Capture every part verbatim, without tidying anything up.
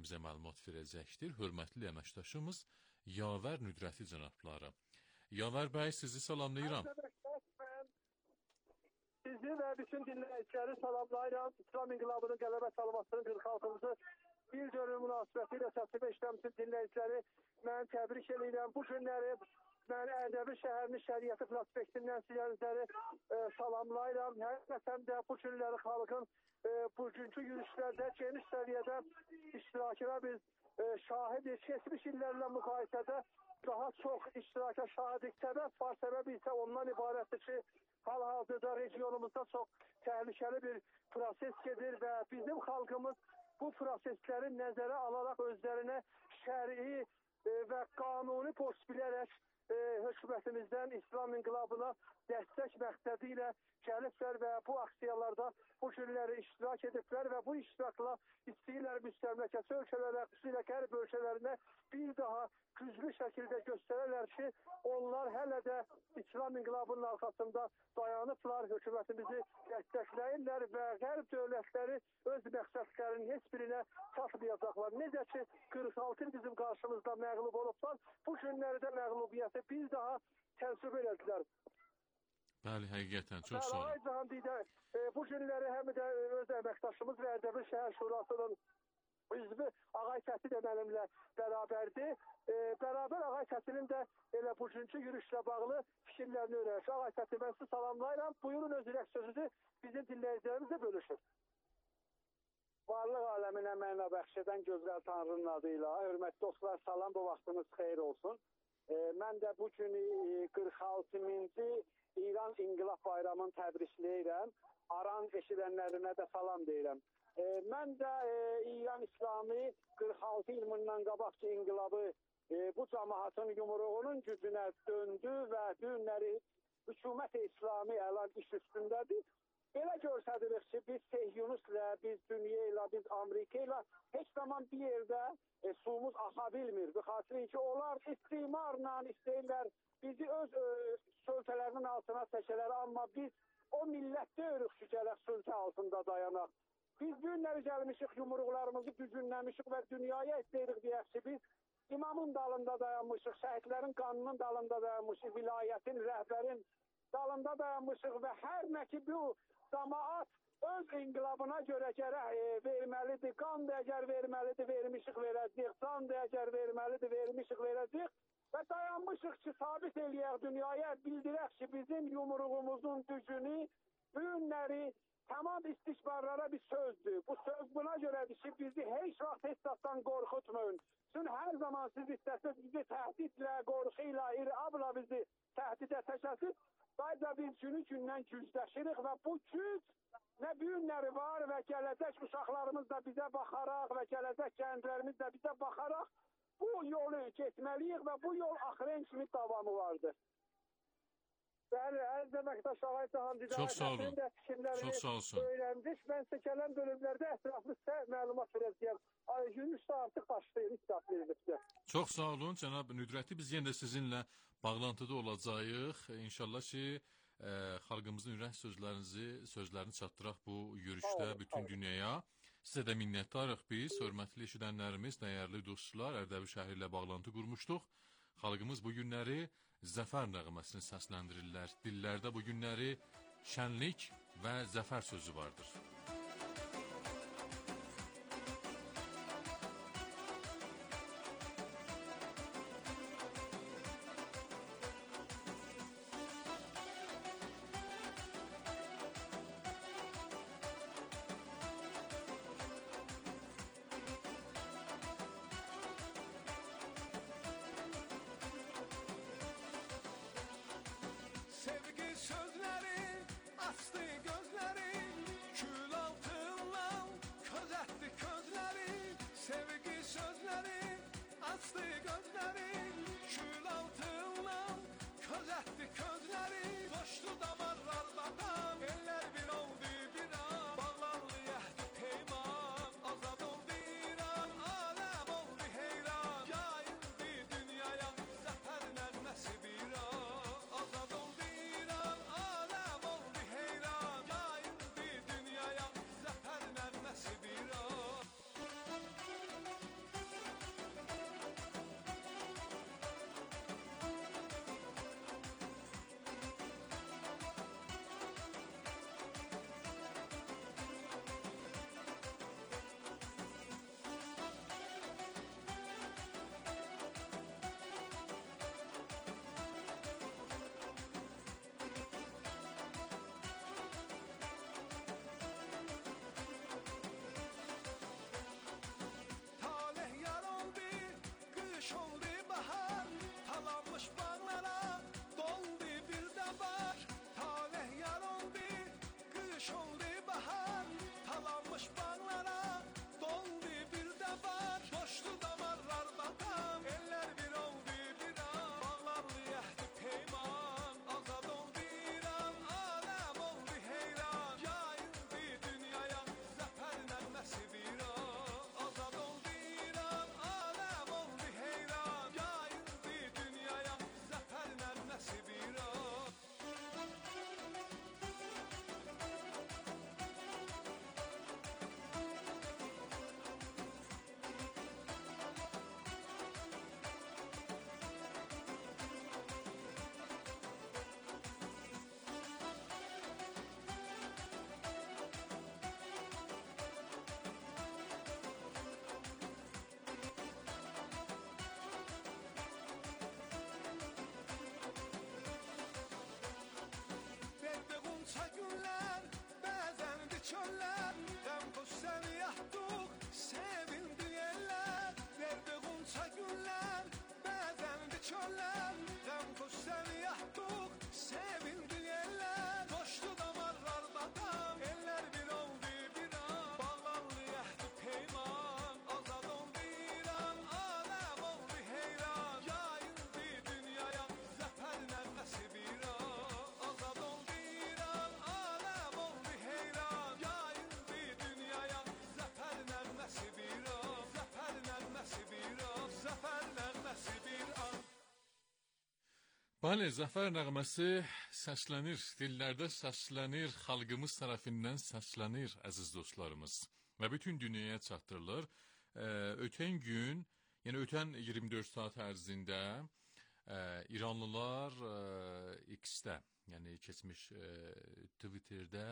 tərəfindən bizə məlumat verəcəkdir. Hörmətli əməkdaşımız Yavər Nüdrəti cənabları. Yavər bəy, sizi salamlayıram. Sizi və bütün dinləyiciləri salamlayıram. İslam İnqilabının qələbə salmasının qırx altıncı bir dönüm münasibəti ilə səsimi eşidən bütün dinləyiciləri mən təbrik edirəm. Bu günləri mən Ərdəbil şəhərinin Şəriəti prospektindən sizləri e, salamlayıram. Həqiqətən də bu günləri xalqın e, bugünkü yürüyüşlərdə geniş səviyyədə iştirakına biz e, şahidik. Keçmiş illərlə müqayisədə daha çox iştiraka şahidik. Səbəb var, səbəbi isə ondan ibarətdir ki, hal-hazırda regionumuzda çox təhlükəli bir proses gedir və bizim xalqımız bu prosesləri nəzərə alaraq özlərinə şəri e, və qanuni borc bilərək e, hökumətimizdən İslam İnqilabına dəstək məqsədi ilə gəliblər və bu aksiyalarda bu günləri iştirak ediblər və bu iştirakla istəyirlər müstəmləkəçi ölkələrə, xüsusilə qərb ölkələrinə bir daha güclü şəkildə göstərərlər ki, onlar hələ də İslam İnqilabının arxasında dayanıblar, hökumətimizi dəstəkləyirlər və qərb dövlətləri öz məqsədlərinin heç birinə çatmayacaqlar. Necə ki, qırx altı il bizim qarşımızda məğlub olublar, bu günlərdə məğlubiyyəti bir daha təcrübə elədilər. Bəli, həqiqətən, çox sağ olun. E, bu günləri həm də öz əməkdaşımız və Ərdəbil şəhər şurasının üzvü Ağay Kəti də mənimlə bərabərdir. E, bərabər Ağay Kətinin də elə bugünkü yürüyüşlə bağlı fikirlərini öyrənir. Ağay Kəti, mən sizi salamlayıram. Buyurun, öz ürək sözünüzü bizim dinləyicilərimizlə bölüşür. Varlıq aləminə mənə bəxş edən gözəl Tanrının adıyla, hörmətli dostlar, salam, bu vaxtınız xeyir olsun. E, mən də bu günü e, qırx altıncı İran İnqilab Bayramını təbrikləyirəm. Aran eşidənlərinə də salam deyirəm. E, mən də e, İran İslami qırx altı il bundan qabaqki inqilabı e, bu cəmaatın yumruğunun gücünə döndü və düğünləri hükümət-i İslami əlan iş üstündədir. Belə görsədirik ki, biz Seyyunusla, biz dünya ilə, biz Amerika ilə heç zaman bir yerdə e, suyumuz axa bilmir. Bu xatirin ki, onlar istimarla istəyirlər bizi öz e, söltələrinin altına çəkələr, amma biz o millətdə örük şükərək söltə altında dayanaq. Biz günləri gəlmişik, yumruqlarımızı gücünləmişik və dünyaya istəyirik deyək ki, biz imamın dalında dayanmışıq, şəhidlərin qanının dalında dayanmışıq, vilayətin, rəhbərin dalında dayanmışıq və hər nə ki bu cəmaat öz inqilabına görə gərək e, verməlidir, qan da əgər verməlidir, vermişik, verəcəyik, can da əgər verməlidir, vermişik, verəcəyik. Və dayanmışıq ki, sabit eləyək dünyaya, bildirək ki, bizim yumruğumuzun gücünü, günləri tamam istikbarlara bir sözdür. Bu söz buna görədir ki, bizi heç vaxt hesabdan qorxutmayın. Çünki hər zaman siz istəsiniz bizi təhdidlə, qorxuyla, irabla bizi təhdidə təşəsiz. Sadəcə biz günü gündən gücləşirik və bu güc nə günləri var və gələcək uşaqlarımız da bizə baxaraq və gələcək gənclərimiz də bizə baxaraq bu yolu getməliyik və bu yol axırın kimi davamı vardır. Bəli, əziz əməkdaş Ağay Cahan Çox sağ olun. Çox sağ olsun. Öyrəndik. Mən sizə gələn bölümlərdə ətraflı sizə məlumat verəcəyəm. Yürüyüş də artıq başlayır, istat verilibdir. Çox sağ olun, cənab Nüdrəti. Biz yenə də sizinlə bağlantıda olacağıq. İnşallah ki, ə, xalqımızın ürək sözlərinizi, sözlərini çatdıraq bu yürüyüşdə olun, bütün olun. Dünyaya. Sizə də minnətdarıq biz, hörmətli eşidənlərimiz, dəyərli dostlar, Ərdəbil şəhəri ilə bağlantı qurmuşduq. Xalqımız bu günləri zəfər nəğməsini səsləndirirlər. Dillərdə bu günləri şənlik və zəfər sözü vardır. Bəli, Zəfər nəğməsi səslənir, dillərdə səslənir, xalqımız tərəfindən səslənir, əziz dostlarımız. Və bütün dünyaya çatdırılır. Ee, ötən gün, yəni ötən iyirmi dörd saat ərzində e, İranlılar e, X-də, yəni keçmiş e, Twitter'də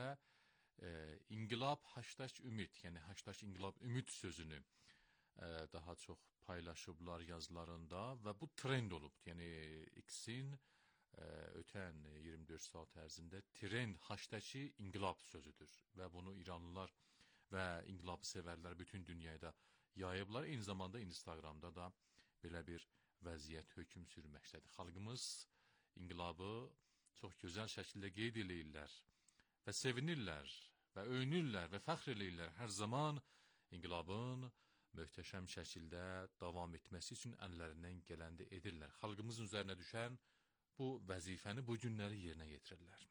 e, İnqilab hashtag ümid, yəni hashtag İnqilab ümid sözünü e, daha çox paylaşıblar yazılarında və bu trend olub. Yəni X-in e, ötən iyirmi dörd saat ərzində trend hashtag İnqilab sözüdür və bunu İranlılar və inqilabı sevərlər bütün dünyada yayıblar. Eyni zamanda Instagramda da belə bir vəziyyət hökm sürməkdədir. Xalqımız inqilabı çox gözəl şəkildə qeyd eləyirlər və sevinirlər və öyünürlər və fəxr eləyirlər. Hər zaman inqilabın möhtəşəm şəkildə davam etməsi üçün əllərindən gələni edirlər. Xalqımızın üzərinə düşən bu vəzifəni bu günləri yerinə yetirirlər.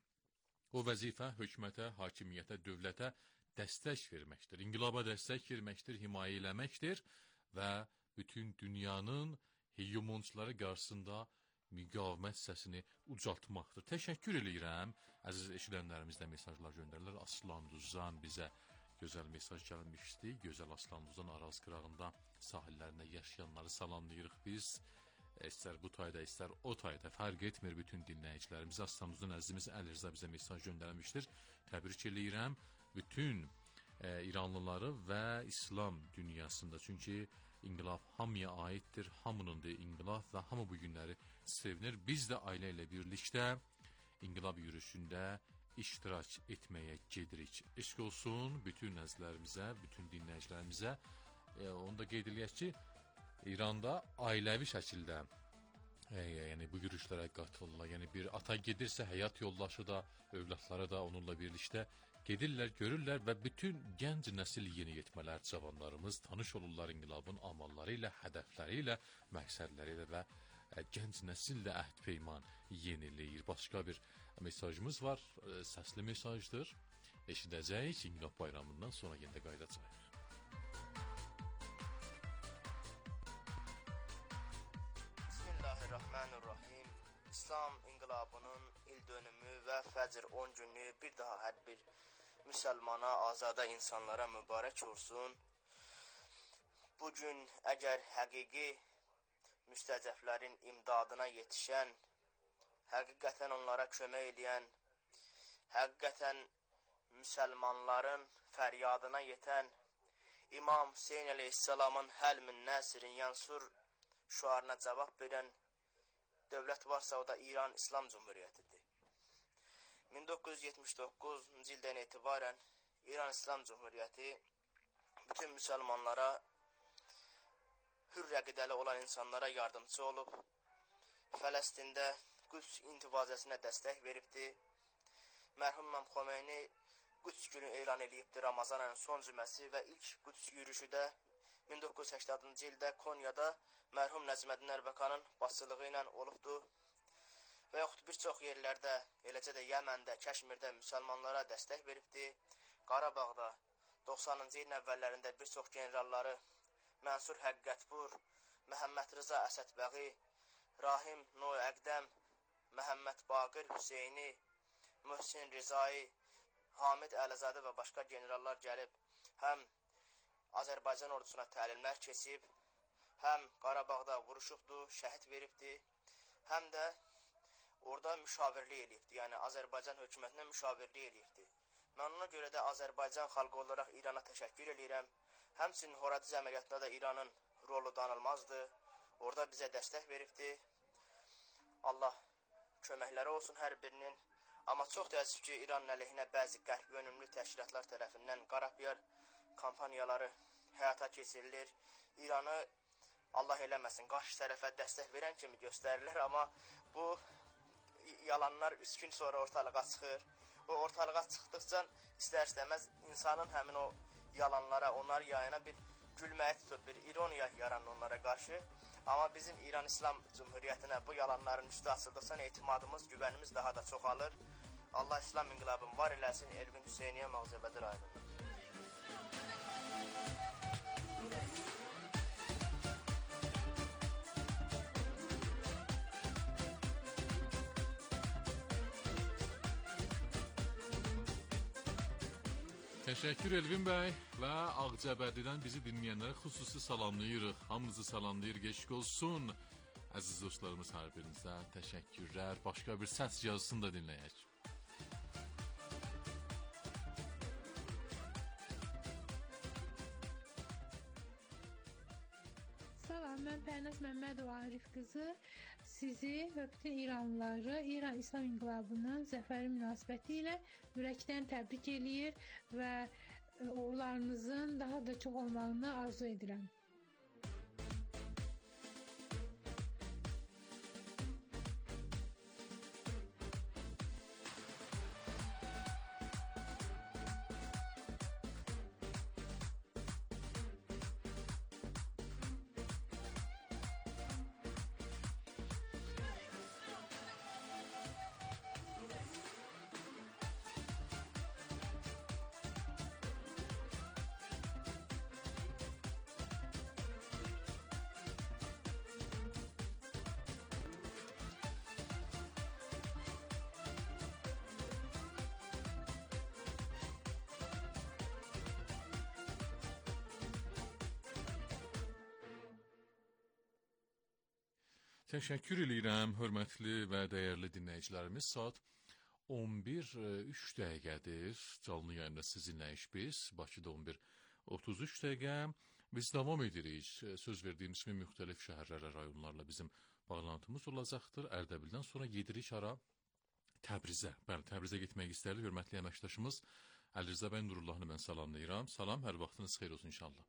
O vəzifə hökumətə, hakimiyyətə, dövlətə dəstək verməkdir, inqilaba dəstək verməkdir, himayə eləməkdir və bütün dünyanın hegemonçuları qarşısında müqavimət səsini ucaltmaqdır. Təşəkkür eləyirəm. Əziz eşidənlərimiz də mesajlar göndərirlər. Aslan Duzan bizə gözəl mesaj gəlmişdi. Gözəl Aslan Duzan Araz qırağında sahillərində yaşayanları salamlayırıq biz. İstər bu tayda, istər o tayda fərq etmir bütün dinləyicilərimiz. Aslan Duzan əzizimiz Əli Rza bizə mesaj göndərmişdir. Təbrik eləyirəm bütün e, İranlıları və İslam dünyasında. Çünki inqilab hamıya aiddir, hamının da inqilab və hamı bu günləri sevinir. Biz də ailə ilə birlikdə inqilab yürüyüşündə iştirak etməyə gedirik. Eşq olsun bütün əzizlərimizə, bütün dinləyicilərimizə. E, onu da qeyd eləyək ki, İranda ailəvi şəkildə e, yəni bu yürüyüşlərə qatılırlar. Yəni bir ata gedirsə həyat yoldaşı da, övladları da onunla birlikdə gedirlər, görürlər və bütün gənc nəsil yeniyetmələr, cavanlarımız tanış olurlar inqilabın amalları ilə, hədəfləri ilə, məqsədləri ilə və e, gənc nəsil də əhd peyman yeniləyir. Başqa bir mesajımız var, e, səsli mesajdır. Eşidəcəyik, İnqilab bayramından sonra yenə də qayıdacaq. Bismillahirrahmanirrahim. İslam inqilabının il dönümü və Fəcr on günlüyü bir daha hər bir müsəlmana, azada insanlara mübarək olsun. Bugün əgər həqiqi müstəcəflərin imdadına yetişən, həqiqətən onlara kömək eləyən, həqiqətən müsəlmanların fəryadına yetən İmam Hüseyin əleyhissalamın Həlmin Nəsirin Yansur şuarına cavab verən dövlət varsa o da İran İslam Cumhuriyyətidir. min doqquz yüz yetmiş doqquzuncu ildən etibarən İran İslam Cumhuriyyəti bütün müsəlmanlara, hür rəqidəli olan insanlara yardımcı olub, Fələstində Qüds intifazəsinə dəstək veribdir. Mərhum İmam Xomeyni Qüds günü elan edibdir, Ramazan ayının son cüməsi və ilk Qüds yürüyüşü də min doqquz yüz səkkizinci ildə Konyada mərhum Nəcməddin Ərbəkanın başçılığı ilə olubdur. Və yaxud bir çox yerlərdə, eləcə də Yəməndə, Kəşmirdə müsəlmanlara dəstək veribdir. Qarabağda doxsanıncı ilin əvvəllərində bir çox generalları Mənsur Həqqətpur, Məhəmməd Rıza Əsədbəği, Rahim Noy Əqdəm, Məhəmməd Baqir Hüseyni, Möhsin Rizai, Hamid Əlizadə və başqa generallar gəlib, həm Azərbaycan ordusuna təlimlər keçib, həm Qarabağda vuruşubdur, şəhid veribdir, həm də orada müşavirlik eləyibdir, yəni Azərbaycan hökumətinə müşavirlik eləyibdir. Mən ona görə də Azərbaycan xalqı olaraq İrana təşəkkür eləyirəm. Həmçinin Horadiz əməliyyatında da İranın rolu danılmazdır. Orada bizə dəstək veribdir. Allah köməkləri olsun hər birinin. Amma çox təəssüf ki, İranın əleyhinə bəzi qərb yönümlü təşkilatlar tərəfindən qarapiyar kampaniyaları həyata keçirilir. İranı Allah eləməsin, qarşı tərəfə dəstək verən kimi göstərilir, amma bu yalanlar üç gün sonra ortalığa çıxır. O ortalığa çıxdıqca istər-istəməz insanın həmin o yalanlara, onlar yayına bir gülməyə tutur, bir ironiya yaranır onlara qarşı. Amma bizim İran İslam Cumhuriyyətinə bu yalanların üstü açıldıqsa etimadımız, güvənimiz daha da çoxalır. Allah İslam inqilabını var eləsin, Elvin Hüseyniyə Mağzəbədir aydın. Təşəkkür Elvin bəy və Ağcabədidən bizi dinləyənlərə xüsusi salamlayırıq. Hamınızı salamlayır, geçik olsun. Əziz dostlarımız, hər birinizə təşəkkürlər. Başqa bir səs yazısını da dinləyək. Salam, mən Pərnaz Məmmədova Arif qızı. Sizi və bütün İranlıları İran İslam İnqilabının zəfəri münasibəti ilə ürəkdən təbrik eləyir və uğurlarınızın daha da çox olmağını arzu edirəm. Təşəkkür edirəm, hörmətli və dəyərli dinləyicilərimiz. Saat on bir üç dəqiqədir. Canlı yayında sizinləyik biz. Bakıda on bir otuz üç dəqiqə. Biz davam edirik. Söz verdiyimiz kimi müxtəlif şəhərlərlə, rayonlarla bizim bağlantımız olacaqdır. Ərdəbildən sonra gedirik ara Təbrizə. Bəli, Təbrizə getmək istərdi. Hörmətli əməkdaşımız Əlirza bəy Nurullahını mən salamlayıram. Salam, hər vaxtınız xeyir olsun inşallah.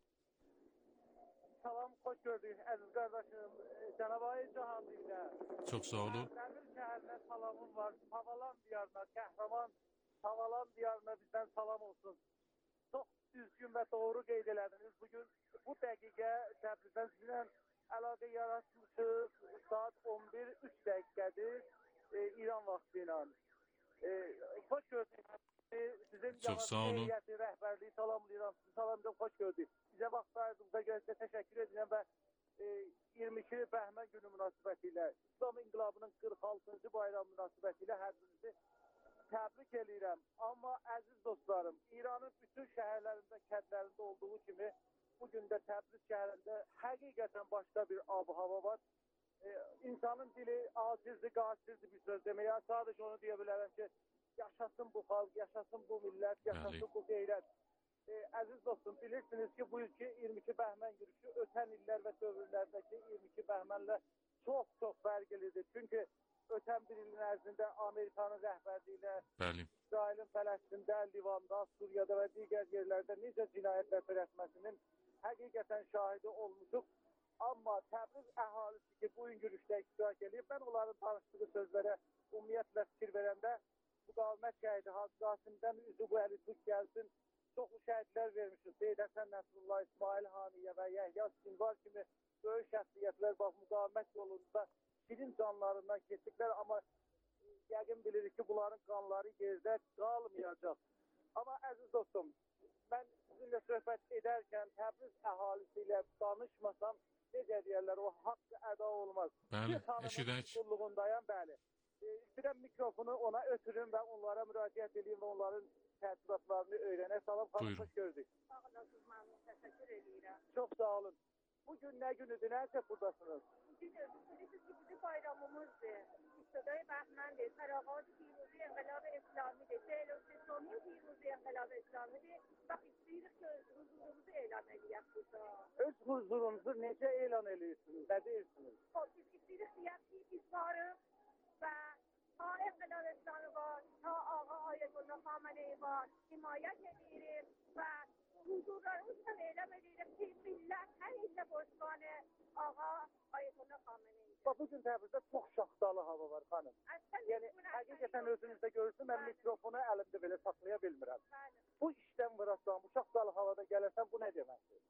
Salam, xoş gördük əziz qardaşım. Cənab-ı Cahanlı ilə. Çox sağ olun. Ərdəbil şəhərinə salamım var. Havalan diyarına, Kahraman Havalan diyarına bizdən salam olsun. Çox düzgün və doğru qeyd elədiniz. Bugün bu dəqiqə Təbrizdən sizinlə əlaqə yaratmışıq. Saat on bir üç dəqiqədir e, İran vaxtı ilə. E, xoş gördük. Sizin Çox sağ olun. Heyəti, rəhbərliyi salamlayıram. Sizi salamlayıram, xoş gördük. Bizə vaxt ayırdığınıza görə sizə təşəkkür edirəm və e, iyirmi iki Bəhmən günü münasibəti ilə, İslam İnqilabının qırx altıncı bayram münasibəti ilə hər birinizi təbrik edirəm. Amma əziz dostlarım, İranın bütün şəhərlərində, kəndlərində olduğu kimi bugün də Təbriz şəhərində həqiqətən başqa bir ab-hava var. E, insanın dili acizdir, qasirdir bir söz deməyə. Sadəcə onu deyə bilərəm ki, yaşasın bu xalq, yaşasın bu millət, yaşasın bu qeyrət. E, əziz dostum, bilirsiniz ki, bu ilki iyirmi iki Bəhmən yürüyüşü ötən illər və dövrlərdəki iyirmi iki Bəhmənlə çox-çox fərqlidir. Çünki ötən bir ilin ərzində Amerikanın rəhbərliyi ilə İsrailin Fələstində, Livanda, Suriyada və digər yerlərdə necə cinayətlər törətməsinin həqiqətən şahidi olmuşuq. Amma Təbriz əhalisi ki, bu gün yürüyüşdə iştirak edib, mən onların danışdığı sözlərə ümumiyyətlə fikir verəndə müqavimət şəhidi Hacı Qasimdən üzü bu əli tük gəlsin. Çoxlu şəhidlər vermişiz. Seyid Həsən Nəsrullah, İsmail Haniyə və Yəhya Sinvar kimi böyük şəxsiyyətlər bax, müqavimət yolunda şirin canlarından keçdiklər. Amma yəqin bilirik ki, bunların qanları yerdə qalmayacaq. Amma əziz dostum, mən sizinlə söhbət edərkən Təbriz əhalisi ilə danışmasam, necə deyərlər, o haqq əda olmaz. Bəli, eşidək. Qulluğundayam, bəli. E, istəyirəm mikrofonu ona ötürüm və onlara müraciət edeyim və onların təəssüratlarını öyrənək. Salam, xanım, xoş gördük. Sağ olasınız, məmnun, təşəkkür edirəm. Çox sağ olun. Bugün nə günüdür, nəsə buradasınız? Bugün bilirsiniz ki, bizim bayramımızdır. İbtidai Bəhməndir, Fərağat Piruzi İnqilab İslamidir, Seyyid İslami Piruzi İnqilab İslamidir. Bax, istəyirik ki, öz huzurumuzu elan edəyək burada. Öz huzurunuzu necə elan edirsiniz, nə deyirsiniz? Biz istəyirik deyək ki, biz varıq və ta İnqilab İslami var, ta Ağa Ayətullah Xameneyi var, himayət edirik və huzurlarımızla eylem edirik ki, millət hər ildə borçlanı Ağa Ayətullah Xameneyi. Bax, bugün Təbrizdə çox şaxtalı hava var, xanım. Yəni, həqiqətən özünüzdə görürsün, mən mikrofonu əlimdə belə saxlaya bilmirəm. Bu işdən vırasam, bu şaxtalı havada gələsən, bu nə deməkdir?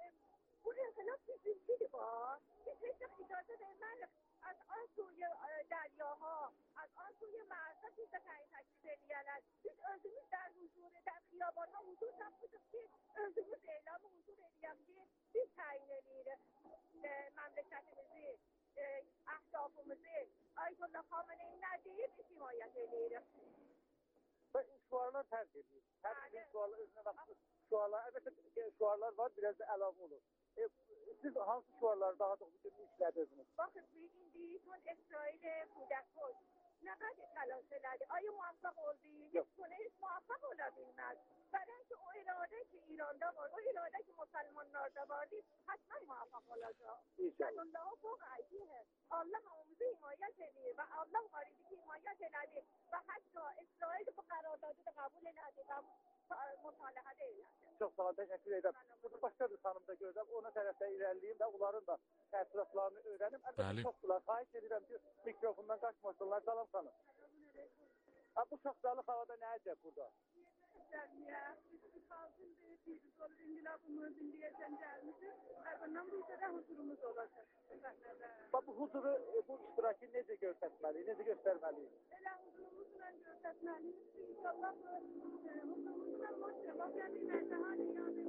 Bu inqilab bizimkidir var. Biz heç də icazə vermərik. Az an suyu dəryaha, az an suyu mərsə biz də təyin təklif eləyərlər. Biz özümüz də huzur, də xiyabana huzur tapmışıq ki, özümüz eylemi huzur eləyək ki, biz təyin eləyirik e, məmləkətimizi, e, əhdafımızı, Ayətullah Xameneyi nə deyib, biz himayət eləyirik. şuarlar fərq edir. Hər bir şuarlar özünə məxsus şuarlar, əlbəttə şuarlar var, biraz da əlavə olur. E, siz hansı şuarları daha çox bu gün işlədirsiniz? Baxın, indi son İsrail kudakol nə qədər təlaş elədi. Ayı muvaffaq oldu, heç konu heç muvaffaq ola bilməz. برای اینکه o irade ki İran'da var, o irade ki Müslümanlarda var, حتما muvaffaq olacaq. Allah fوق aydidir. Allah hamımızı himayət edir və Allah varidi ki himayət elədi və hətta İsrail bu qarardadı da qəbul elədi və müsalahədə elədi. Çox sağ olun, təşəkkür edirəm. Burada başqa bir xanım da görürəm, ona tərəfdə irəliyim və onların da təəssüratlarını öyrənim. Əlbəttə çoxdular, xahiş edirəm ki, mikrofondan qaçmasınlar. Salam xanım. Bu şaxtalı havada nə edəcək burada? Ya, halkın bir sol İngilizcemiz İngilizcen gelmiştir. Bundan bu ülkede huzurumuz olacak. Bu huzuru, bu iştirakı necə göstərməliyik, necə göstərməliyik? Elə huzurumuzla göstərməliyik. İnşallah huzurumuzla başlayalım. Yəni məzəhəli yəni.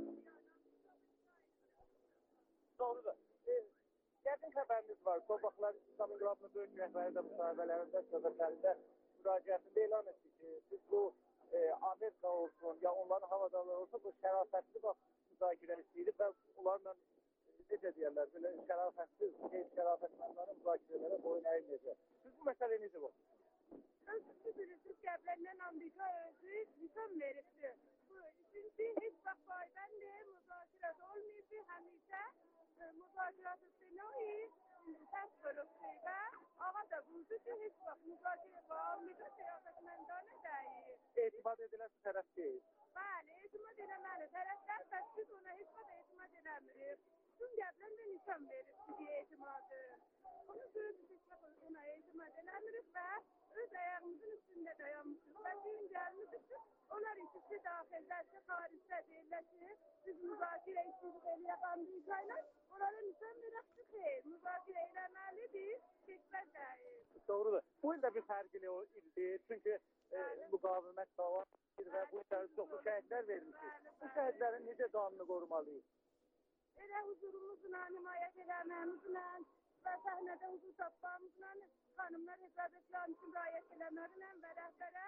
Doğrudur. Yəqin xəbəriniz var. Son vaxtlar İslam İnqilabının böyük rəhbəri də müsahibələrində, söhbətlərində müraciətində elan etdi ki, biz bu e, Amerika olsun, ya onların havadaları olsun, bu şərafətli bax müzakirə istəyirib və onlarla necə deyərlər, belə şərafətsiz, şərafətmənlərin müzakirələrə boyun əyməyəcək. Siz bu məsələ necə bu? Özü bilirsiniz, qəbləndən Amerika özü nişan veribdir. Bu, çünki heç vaxt faydalı müzakirət olmayıbdır, həmişə müzakirət sınavı təs bölübdür və ağa da buyurdu ki, heç vaxt müzakirə və Amerika şərafətməndana deyil. Etibar ediləsi tərəf deyil. Bəli, etimad eləməli. Tərəflər bəs biz ona heç vaxt etimad eləmirik. Tüm qəbləndə nişan veribdir ki, etimadı. Onun görə biz heç vaxt ona etimad eləmirik və öz ayağımızın üstündə dayanmışıq. Və bizim gəlmişik ki, onlar ikisi daxildəsi, xaricdə deyirlər ki, biz müzakirə istədik eləyək Amerika ilə, onlara nişan verək ki, xeyr, müzakirə eləməlidir, keçməz deyil. Doğrudur. Bu il də bir fərqli o ildir. Çünki e, müqavimət davam edir və bu ildə çoxlu şəhidlər vermişik. Bu şəhidlərin necə qanunu qorumalıyıq? Elə huzurumuzla, himayət eləməyimizlə və səhnədə huzur tapmamızla xanımlar hesabətlərin üçün rayət eləməklə və rəhbərə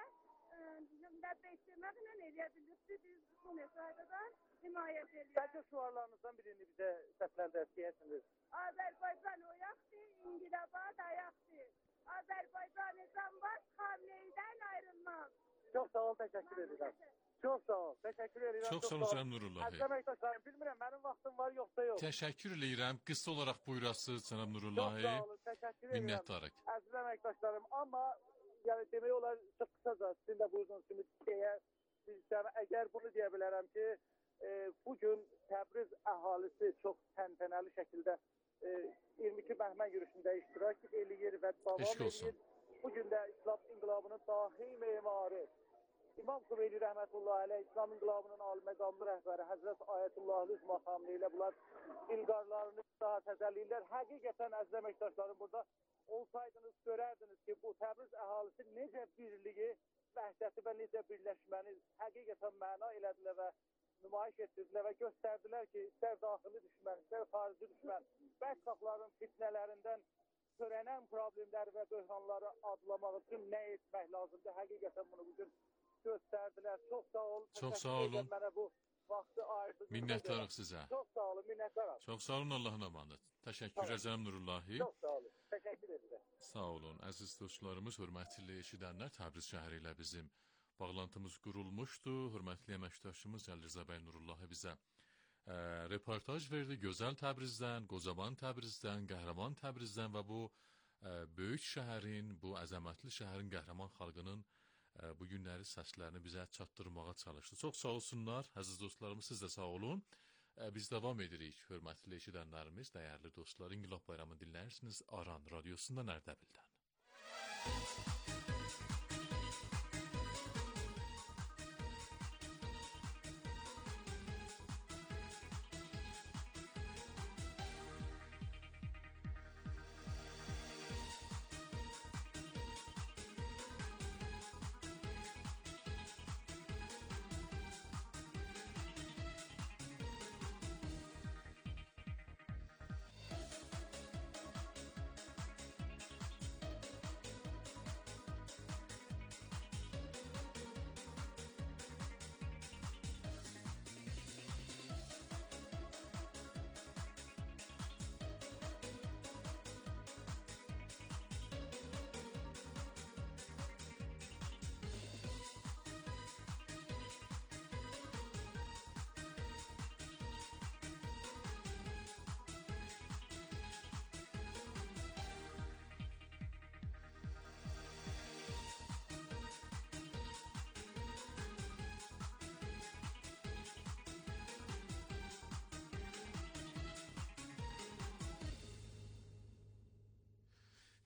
ləbbə istəməklə eləyə bilirdi. Biz bu mesajdan himayət edirik. Bəlkə şuarlarınızdan birini bizə səsləndirək deyəsiniz. Azərbaycan oyaqdır, İngilabad ayaqdır. Azərbaycan ezanbaş hamleydən ayrılmaz. Çox sağ ol, təşəkkür edirəm. Çox sağ ol, təşəkkür edirəm. Çox sağ ol, Cənab Nurullahi. Əziz əməkdaşlarım, bilmirəm, mənim vaxtım var, yoxsa yox. Təşəkkür eləyirəm. Qısa olaraq buyurasınız, Cənab Nurullahi. Çox sağ olun, təşəkkür edirəm. Minnətdarıq. Əziz əməkdaşlarım, amma yəni demək olar, çox qısaca sizin də buyurduğunuz kimi deyə bilsəm, əgər bunu deyə bilərəm ki, e, bugün Təbriz əhalisi çox təntənəli şəkildə e, iyirmi iki bəhmən yürüyüşündə iştirak eləyir və davam edir. Bugün də İslam İnqilabının dahi memarı İmam Xümeyni rəhmətullahi aleyh, İslam İnqilabının ali-məqamlı rəhbəri Həzrət Ayətullah Lüz makamlı ilə bunlar ilqarlarını daha təzəliyirlər. Həqiqətən əziz əməkdaşlarım, burada olsaydınız, görərdiniz ki, bu Təbriz əhalisi necə birliyi, vəhdəti və necə birləşməni həqiqətən məna elədilər və nümayiş etdirdilər və göstərdilər ki, istər daxili düşmən, istər xarici düşmən, bəşqaqların fitnələrindən törənən problemləri və böhranları adlamaq üçün nə etmək lazımdır? Həqiqətən bunu bugün göstərdilər. Çox sağ olun. Çox sağ olun. Mənə bu vaxtı ayırdınız. Minnətdarıq sizə. Çox sağ olun, minnətdarıq. Çox sağ olun, Allahın amanət. Təşəkkürlər, Cənab Nurullahi. Çox sağ olun, təşəkkür edirəm. Sağ olun, əziz dostlarımız, hörmətli eşidənlər, Təbriz şəhəri ilə bizim bağlantımız qurulmuşdu. Hörmətli əməkdaşımız Əlirza bəy Nurullahi bizə e, reportaj verdi. Gözəl Təbrizdən, Qocaman Təbrizdən, Qəhrəman Təbrizdən və bu e, böyük şəhərin, bu əzəmətli şəhərin qəhrəman xalqının bu günləri səslərini bizə çatdırmağa çalışdı. Çox sağ olsunlar, əziz dostlarımız, siz də sağ olun. Biz davam edirik, hörmətli eşidənlərimiz, dəyərli dostlar. İnqilab Bayramı dinləyirsiniz Aran radiosundan Ərdəbildən.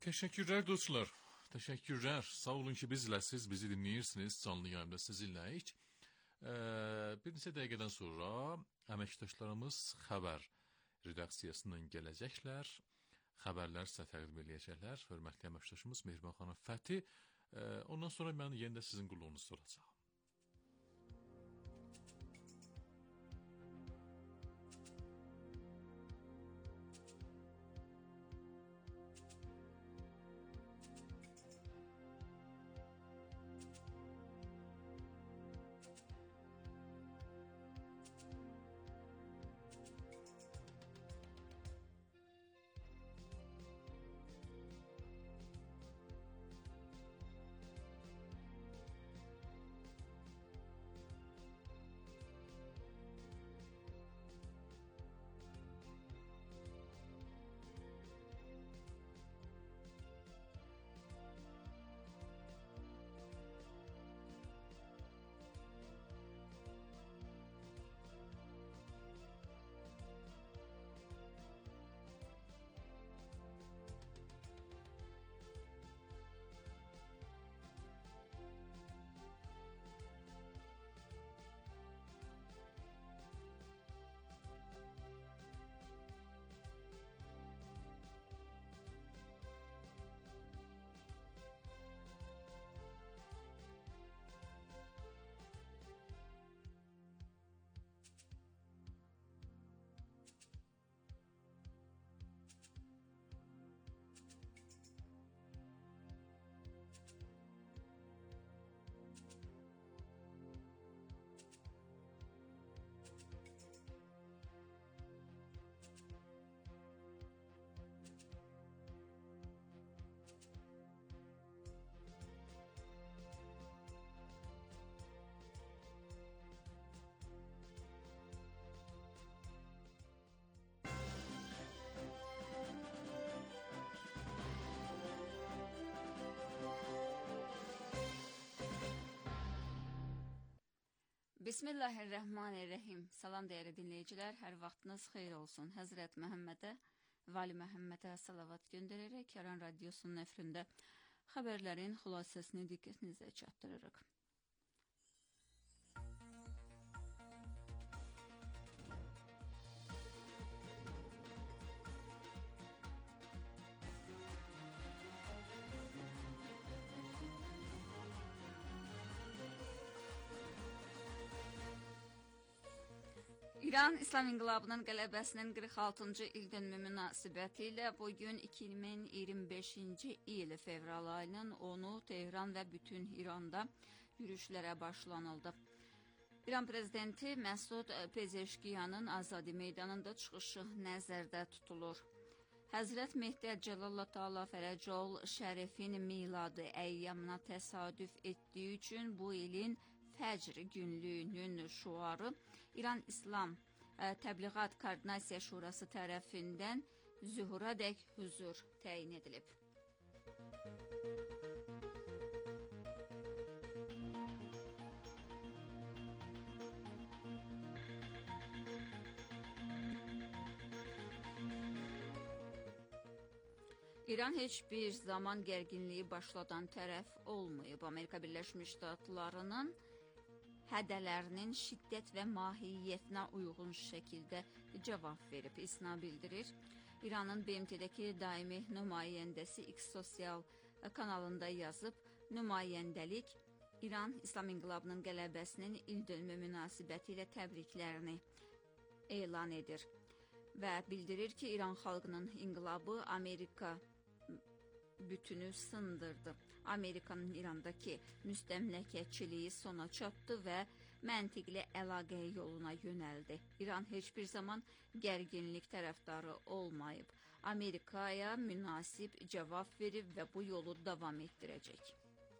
Teşekkürler dostlar. Teşekkürler. Sağ olun ki bizləsiz, bizi dinləyirsiniz. Canlı yayımda sizinləyik. Ee, bir neçə dəqiqədən sonra əməkdaşlarımız xəbər redaksiyasından gələcəklər. Xəbərlər sizə təqdim edəcəklər. Hörmətli əməkdaşımız Mehriban xanım Fəthi. Ee, ondan sonra mən yenə də sizin qulluğunuzda olacağam. Bismillahirrahmanirrahim. Salam dəyərli dinləyicilər, hər vaxtınız xeyir olsun. Həzrət Məhəmmədə, Vali Məhəmmədə salavat göndərərək Kəran Radiosunun əfrində xəbərlərin xülasəsini diqqətinizə çatdırırıq. İran İslam İnqilabının qələbəsinin qırx altıncı ildönümü münasibəti ilə bugün iki min iyirmi beşinci il fevral ayının onu Tehran və bütün İranda yürüşlərə başlanıldı. İran prezidenti Məsud Pezeşkiyanın Azadi meydanında çıxışı nəzərdə tutulur. Həzrət Mehdi Cəlallah Taala Fərəcol Şərifin miladı əyyamına təsadüf etdiyi üçün bu ilin Fəcr günlüyünün şuarı İran İslam ə, Təbliğat Koordinasiya Şurası tərəfindən zühuradək huzur təyin edilib. İran heç bir zaman gərginliyi başladan tərəf olmayıb. Amerika Birləşmiş Ştatlarının hədələrinin şiddət və mahiyyətinə uyğun şəkildə cavab verib, isna bildirir. İranın B M T-dəki daimi nümayəndəsi X sosial kanalında yazıb, nümayəndəlik İran İslam İnqilabının qələbəsinin ildönümü münasibəti ilə təbriklərini elan edir və bildirir ki, İran xalqının inqilabı Amerika bütünü sındırdı. Amerikanın İrandakı müstəmləkəçiliyi sona çatdı və məntiqli əlaqə yoluna yönəldi. İran heç bir zaman gərginlik tərəfdarı olmayıb. Amerikaya münasib cavab verib və bu yolu davam etdirəcək.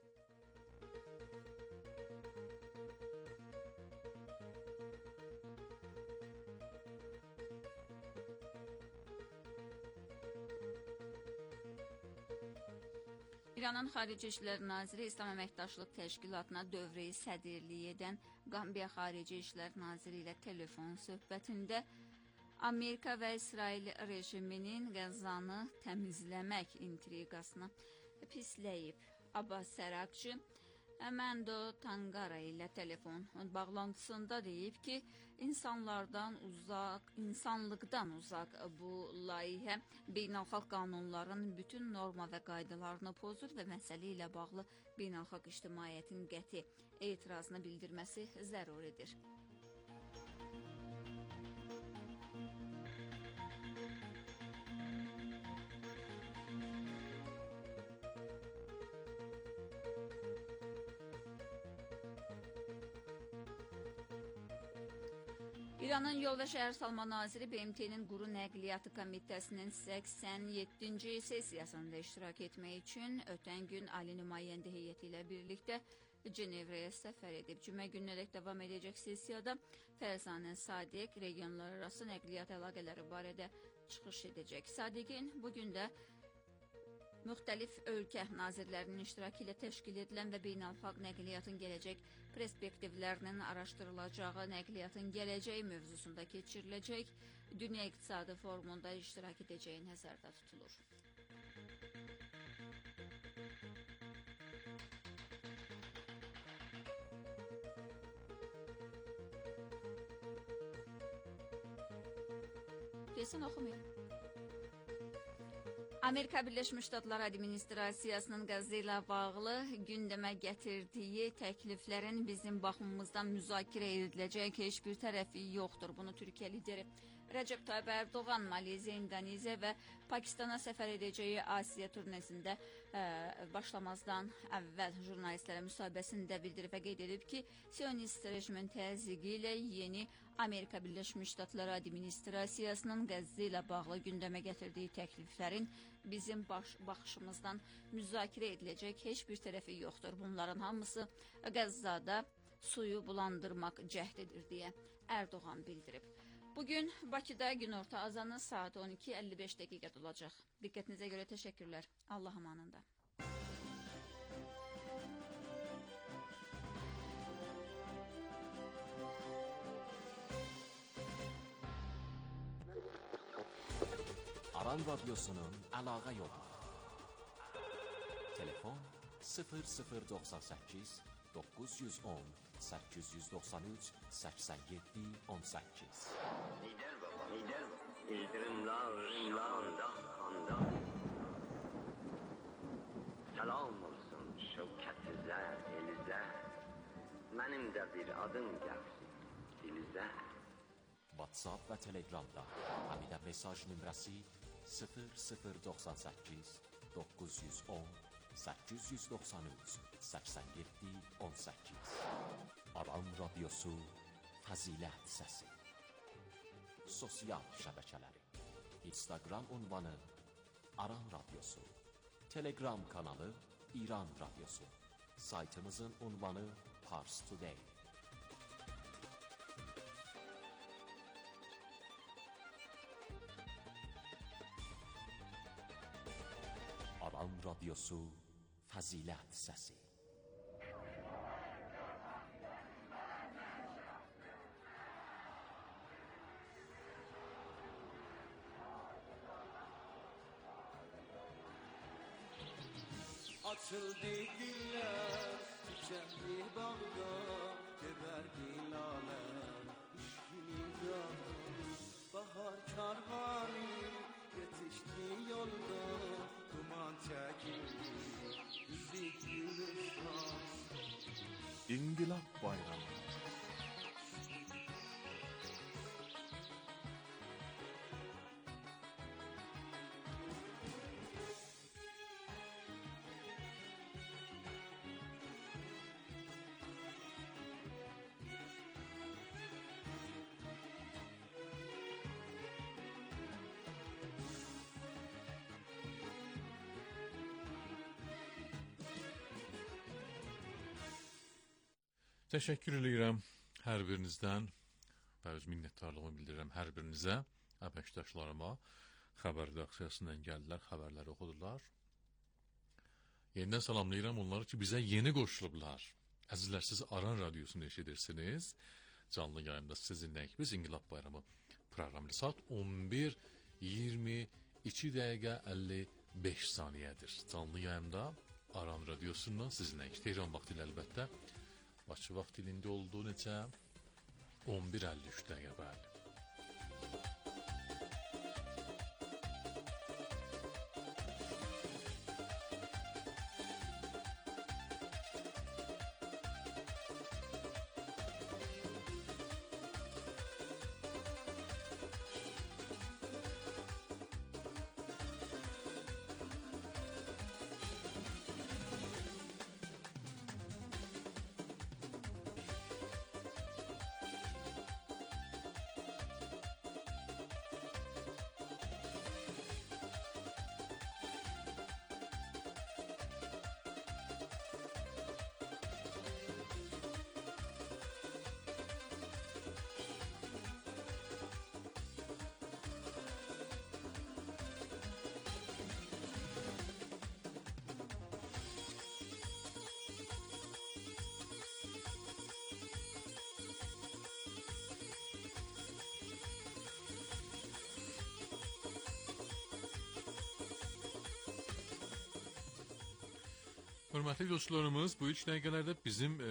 İranın Xarici İşlər Naziri İslam Əməkdaşlıq Təşkilatına dövrəyi sədrlik edən Qambiya Xarici İşlər Naziri ilə telefon söhbətində Amerika və İsrail rejiminin Qəzzanı təmizləmək intriqasını pisləyib. Abbas Səraqçı Əməndo Tanqara ilə telefon bağlantısında deyib ki, insanlardan uzaq, insanlıqdan uzaq bu layihə beynəlxalq qanunların bütün norma və qaydalarını pozur və məsələ ilə bağlı beynəlxalq ictimaiyyətin qəti etirazını bildirməsi zəruridir. İranın Yol və Şəhərsalma naziri B M T-nin Quru Nəqliyyatı Komitəsinin səksən yeddinci sessiyasında iştirak etmək üçün ötən gün Ali nümayəndə heyəti ilə birlikdə Cenevrəyə səfər edib. Cümə gününədək davam edəcək sessiyada Fərzanən Sadiq regionlar arası nəqliyyat əlaqələri barədə çıxış edəcək. Sadiqin bugün də müxtəlif ölkə nazirlərinin iştirakı ilə təşkil edilən və beynəlxalq nəqliyyatın gələcək perspektivlərinin araşdırılacağı nəqliyyatın gələcəyi mövzusunda keçiriləcək Dünya İqtisadi Forumunda iştirak edəcəyi nəzərdə tutulur. Kesin oxumayın. Amerika Birləşmiş Ştatları Administrasiyasının Qəzza ilə bağlı gündəmə gətirdiyi təkliflərin bizim baxımımızdan müzakirə ediləcək heç bir tərəfi yoxdur. Bunu Türkiyə lideri Rəcəb Tayyip Erdoğan Malezya, İndoneziya və Pakistana səfər edəcəyi Asiya turnesində ə, başlamazdan əvvəl jurnalistlərə müsahibəsində bildirib və qeyd edib ki, Siyonist rejimin təzyiqi ilə yeni Amerika Birləşmiş Ştatları Administrasiyasının Qəzza ilə bağlı gündəmə gətirdiyi təkliflərin bizim baş, baxışımızdan müzakirə ediləcək heç bir tərəfi yoxdur. Bunların hamısı Qəzzada suyu bulandırmaq cəhdidir deyə Erdoğan bildirib. Bugün Bakıda günorta azanı saat on iki əlli beş dəqiqədə olacaq. Diqqətinizə görə təşəkkürlər. Allah amanında. Aran Radyosu'nun əlaqə yolu. Telefon sıfır sıfır doxsan səkkiz doqquz yüz on səkkiz yüz doxsan üç səksən yeddi on səkkiz. Lider baba, lider baba. İldirimler, rimler, dahkanda. Selam olsun şevketinize, elize. Benim de bir adım gelsin dilize. WhatsApp və Telegramda həmidə mesaj nömrəsi sıfır sıfır doxsan səkkiz doqquz yüz on səkkiz yüz doxsan üç səksən yeddi on səkkiz. Aran Radyosu Fəzilət Səsi. Sosial şəbəkələri. Instagram ünvanı Aran Radyosu. Telegram kanalı İran Radyosu. Saytımızın ünvanı Pars Today. Aran Radyosu Fəzilət Səsi. Açıldı güller, çiçekli bağda, geberdi laler, işkili canım. Bahar karvanı yetişti yolda, duman çekildi, bizi güneş şans. İnqilab Bayramı. Təşəkkür edirəm hər birinizdən və öz minnətdarlığımı bildirirəm hər birinizə, əməkdaşlarıma, xəbər redaksiyasından gəldilər, xəbərləri oxudular. Yenidən salamlayıram onları ki, bizə yeni qoşulublar. Əzizlər, siz Aran Radyosunu eşidirsiniz. Canlı yayında sizinləyik. Biz İnqilab Bayramı proqramı. Saat on bir iyirmi iki dəqiqə əlli beş saniyədir. Canlı yayımda Aran Radiosundan sizinləyik. Tehran vaxtı ilə əlbəttə. Bakı vaxtı ilində olduğu necə? on bir əlli üç dəqiqə bəli. Hörmətli dostlarımız, bu üç dəqiqələrdə bizim e,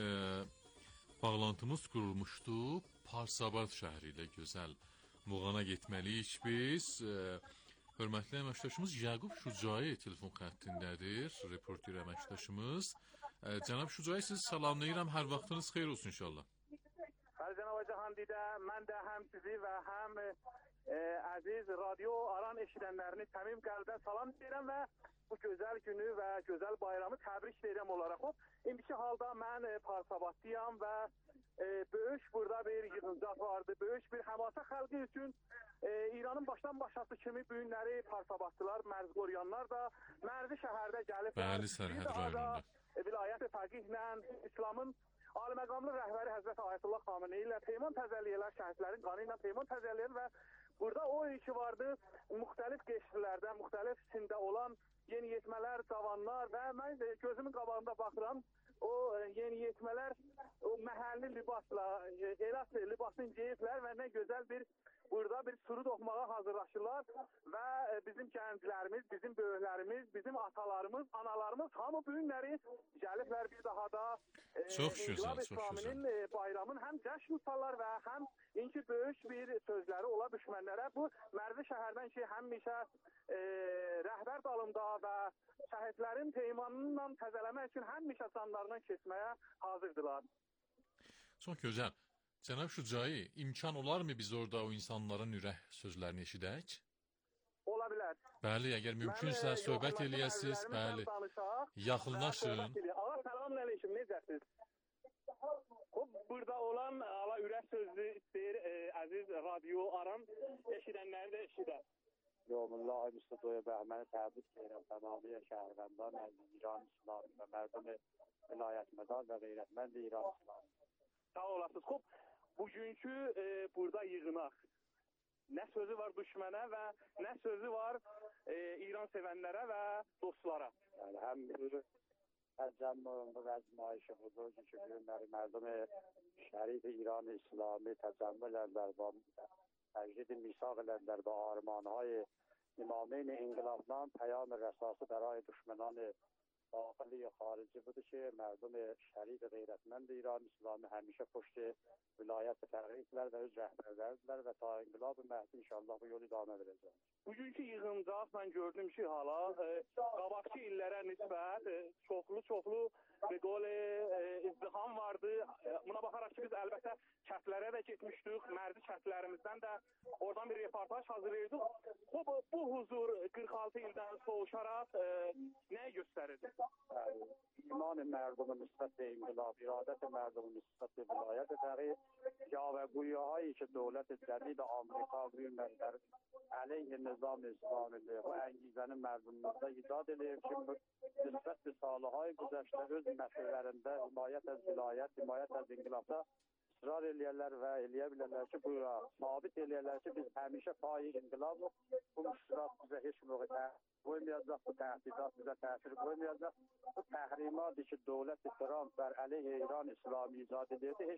bağlantımız qurulmuşdu. Parsabad şəhəri ilə gözəl Muğana getməliyik biz. E, hörmətli əməkdaşımız Yaqub Şucai telefon xəttindədir, reporter əməkdaşımız. E, cənab Şucai, sizi salamlayıram, hər vaxtınız xeyir olsun inşallah. Bəli, cənab Cahandidə, mən də həm sizi və həm e, əziz radio Aran eşidənlərini təmim qəlbdən salam deyirəm və bu gözəl günü və gözəl bayramı təbrik edirəm olaraq. İndiki halda mən e, Parsabaddayam və e, böyük burada bir yığıncaq vardı. Böyük bir həmasa xalqı üçün e, İranın başdan başası kimi bu günləri Parsabadlılar, mərzqoryanlar da Mərzi şəhərdə gəlib. Bəli, sərhəd rayonunda. E, Vilayət-i Fəqihlə İslamın aliməqamlı rəhbəri Həzrət Ayətullah Xameneyi ilə peyman təzəlliyələr, şəhidlərin qanı ilə peyman təzəlliyələr və burada o iki vardı, müxtəlif geçişlərdə, müxtəlif sində olan yeniyetmələr, cavanlar və mən gözümün qabağında baxıram, o yeniyetmələr o məhəlli libasla, elas libasını geyiblər və nə gözəl bir burada bir suru toxmağa hazırlaşırlar və bizim gənclərimiz, bizim böyüklərimiz, bizim atalarımız, analarımız hamı bu günləri gəliblər bir daha da İnqilab İslaminin bayramın həm cəşn tutarlar və həm inki böyük bir sözləri ola düşmənlərə bu Mərzi şəhərdən ki, həmişə e, rəhbər dalında və şəhidlərin peymanından təzələmək üçün həmişə canlarından keçməyə hazırdılar. Çox gözəl. Cənab Şucai, imkan olarmı biz orada o insanların ürək sözlərini eşidək? Ola bilər. Bəli, əgər mümkünsə mən, söhbət eləyəsiniz, bəli. Yaxınlaşın. Allah salam əleykum, necəsiz? Burada olan ala ürək sözü istəyir e, əziz radio Aran eşidənləri də eşidə. Yolullah Müstədoya Bəhməni təbrik edirəm. Tamamilə şəhərvəndən, İran İslamı və mərdumi vilayətmədar və qeyrətmənd İran İslamı. Sağ olasınız. Xop, bugünkü e, burada yığınaq. Nə sözü var düşmənə və nə sözü var e, İran sevənlərə və dostlara. Yəni, həm bir təzəmmün bu vəzmayışı budur ki, ki günləri mərdumi şərif İran İslamı təzəmmül ədlər və təcrid-i misaq ədlər və armanهای İmamin İnqilabdan pəyam rəsası bəray düşmənani daxili xarici budur ki, mərdum şərif qeyrətmənd İran İslamı həmişə poştu vilayət fərqliklər və öz rəhbərlərdirlər və ta İnqilab-ı Məhdi inşallah bu yolu idamə verəcək. Bugünkü yığıncaq mən gördüm ki, hala e, qabaqçı illərə nisbət e, çoxlu-çoxlu bir qol e, izdiham vardı. E, buna baxaraq ki, biz əlbəttə kətlərə də getmişdik, mərzi kətlərimizdən də oradan bir reportaj hazırlayırdıq. Bu, bu huzur qırx altı ildən soğuşaraq e, nəyi göstərirdi? Yəni, iman-ı mərdumun nisbət-i İnqilab, iradət-i mərdumun nisbət-i vilayət-i təqib, ya və quyuhayı ki, dövlət-i cədid Amerika büyümənlər əleyhi nizam-ı İslamidir. Bu əngizənin mərdumunda icad edib ki, nisbət-i salıhay güzəşdə öz məsələlərində himayət əz vilayət, himayət əz İnqilabda ısrar eləyərlər və eləyə bilərlər ki, buyura, sabit eləyərlər ki, biz həmişə payı İnqilabıq, bu müşkilat bizə heç müqə qoymayacaq, bu təhdidat bizə təsir qoymayacaq. Bu təhrimadır ki, dövlət-i Trump bər əleyhi İran İslami icad edirdi, heç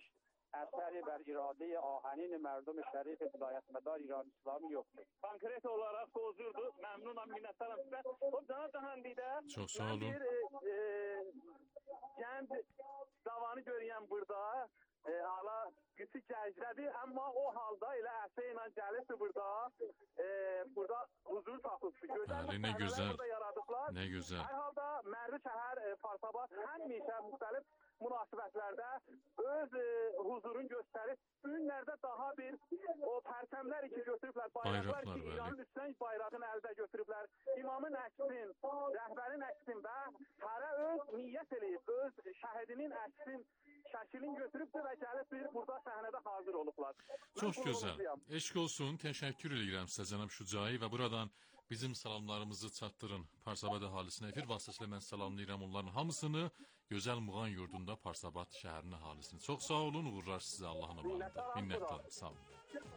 اثری بر اراده آهنین مردم شریف ولایت مدار ایران اسلامی yoktur. Konkret olarak bozuldu. Memnunum, minnettarım size. O cənab Cahandide, Çox sağ olun. bir e, gənd zavanı görəyəm burada. E, hala gücü gənclədir, amma o halda elə əsə ilə gəlibdir burada. E, burada huzur tapıbdır. Gözəl Bəli, nə səhnələr gözəl. burada yaradıblar. Nə gözəl. Hər halda Mərvi şəhər e, Farsabad həmişə müxtəlif münasibətlərdə öz e, huzurun göstərib. Bu günlərdə daha bir o pərçəmlər iki götürüblər, bayraqlar Bayraqlar, iki bəli. İranın üstünə bayrağını əldə götürüblər. İmamın əksin, rəhbərin əksin və hərə öz niyyət eləyib, öz şəhidinin əksin, şəklini götürübdür və gəlib bir burada səhnədə hazır olublar. Çox Mən gözəl. qürurluyam. Eşq olsun. Təşəkkür edirəm sizə cənab Şücai və buradan bizim salamlarımızı çatdırın Parsabad əhalisinə. Efir vasitəsilə mən salamlayıram onların hamısını. Gözəl Muğan yurdunda Parsabad şəhərinin əhalisini. Çox sağ olun, uğurlar sizə Allahın amanında. Minnətdarım, sağ olun.